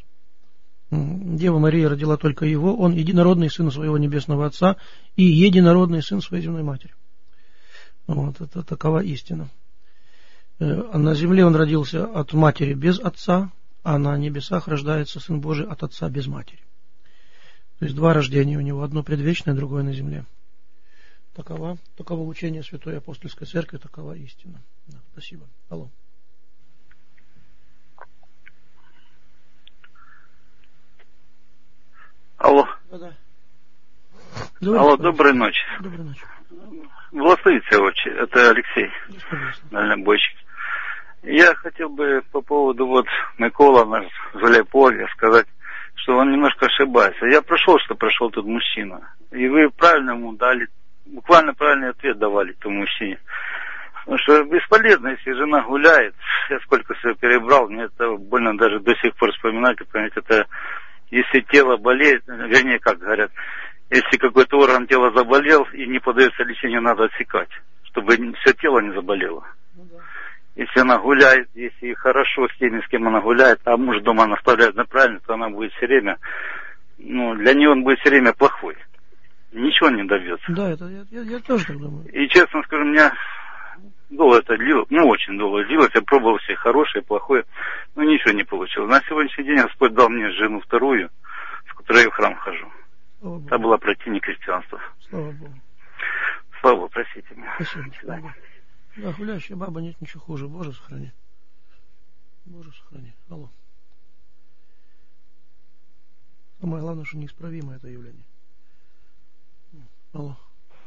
Speaker 1: Дева Мария родила только его, он единородный сын своего небесного Отца и единородный сын своей земной матери. Вот, это такова истина. А на земле он родился от матери без отца, а на небесах рождается Сын Божий от Отца без матери. То есть два рождения у него, одно предвечное, другое на земле. Такова, таково учение Святой Апостольской Церкви, такова истина. Да, спасибо. Алло.
Speaker 21: Алло.
Speaker 1: Да-да.
Speaker 21: Алло, доброй ночи.
Speaker 1: Доброй ночи.
Speaker 21: Благословите, отче. Это Алексей, дальнобойщик. Я хотел бы по поводу вот Микола, наш Зуляйполя, сказать, что он немножко ошибается. Я прошел, что прошел тут мужчина. И вы правильно ему дали, буквально правильный ответ давали этому мужчине. Потому что бесполезно, если жена гуляет. Я сколько всего перебрал, мне это больно даже до сих пор вспоминать. Понимаете, это если тело болеет, вернее, как говорят, если какой-то орган тела заболел и не поддается лечению, надо отсекать, чтобы все тело не заболело. Ну, да. Если она гуляет, если хорошо с теми, с кем она гуляет, а муж дома наставляет на правильно, то она будет все время, ну, для нее он будет все время плохой. Ничего не добьется.
Speaker 1: Да, это я, я, я тоже так думаю.
Speaker 21: И честно скажу, у меня долго это длилось, ну, очень долго длилось, я пробовал все хорошее, плохое, но ничего не получилось. На сегодняшний день Господь дал мне жену вторую, с которой я в храм хожу. Та была противник христианства.
Speaker 1: Слава Богу.
Speaker 21: Слава Богу, простите меня.
Speaker 1: Спасибо. Да, гуляющая баба, нет ничего хуже. Боже, сохрани. Боже, сохрани. Алло. Самое главное, что неисправимо это явление. Алло.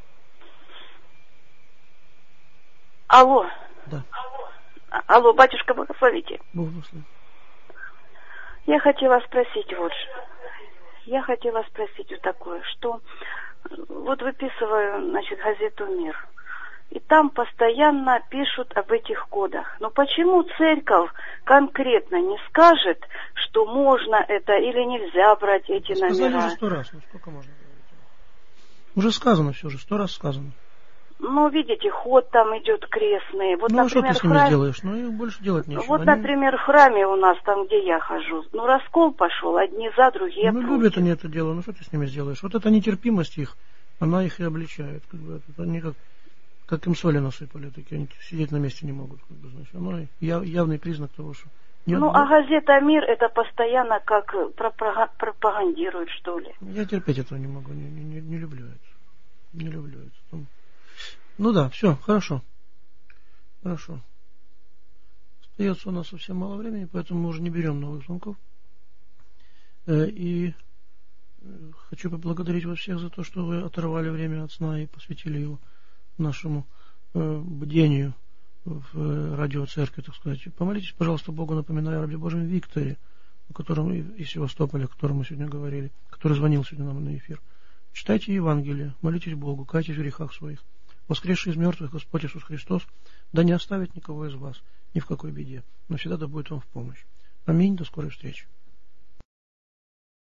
Speaker 22: Алло.
Speaker 1: Да.
Speaker 22: Алло, батюшка, благословите.
Speaker 1: Бог благословит.
Speaker 22: Я хотела спросить вот что. Я хотела спросить вот такое, что вот выписываю, значит, газету «Мир», и там постоянно пишут об этих кодах. Но почему церковь конкретно не скажет, что можно это или нельзя брать эти
Speaker 1: Сказали
Speaker 22: номера?
Speaker 1: Сказали уже сто раз, ну сколько можно говорить? Уже сказано все же, сто раз сказано.
Speaker 22: Ну, видите, ход там идет крестный. Вот,
Speaker 1: ну,
Speaker 22: например,
Speaker 1: а что ты с ними
Speaker 22: храм...
Speaker 1: сделаешь? Ну, их больше делать нечего.
Speaker 22: Вот,
Speaker 1: они...
Speaker 22: например, в храме у нас, там, где я хожу, ну, раскол пошел, одни за, другие
Speaker 1: ну,
Speaker 22: против.
Speaker 1: Ну, любят они это дело, ну, что ты с ними сделаешь? Вот эта нетерпимость их, она их и обличает. Как бы, они как, как им соли насыпали, такие, они сидеть на месте не могут. Как бы, значит, оно яв, явный признак того, что Нет,
Speaker 22: ну, а газета «Мир» это постоянно как пропагандирует, что ли.
Speaker 1: Я терпеть этого не могу, не, не, не люблю это. Не люблю это. Ну да, все, хорошо. Хорошо. Остается у нас совсем мало времени, поэтому мы уже не берем новых звонков. И хочу поблагодарить вас всех за то, что вы оторвали время от сна и посвятили его нашему бдению в радиоцеркви, так сказать. Помолитесь, пожалуйста, Богу, напоминаю о рабе Божьем Викторе, о котором из Севастополя, о котором мы сегодня говорили, который звонил сегодня нам на эфир. Читайте Евангелие, молитесь Богу, кайтесь в грехах своих. Воскресший из мертвых Господь Иисус Христос да не оставит никого из вас ни в какой беде, но всегда да будет вам в помощь. Аминь, до скорой встречи.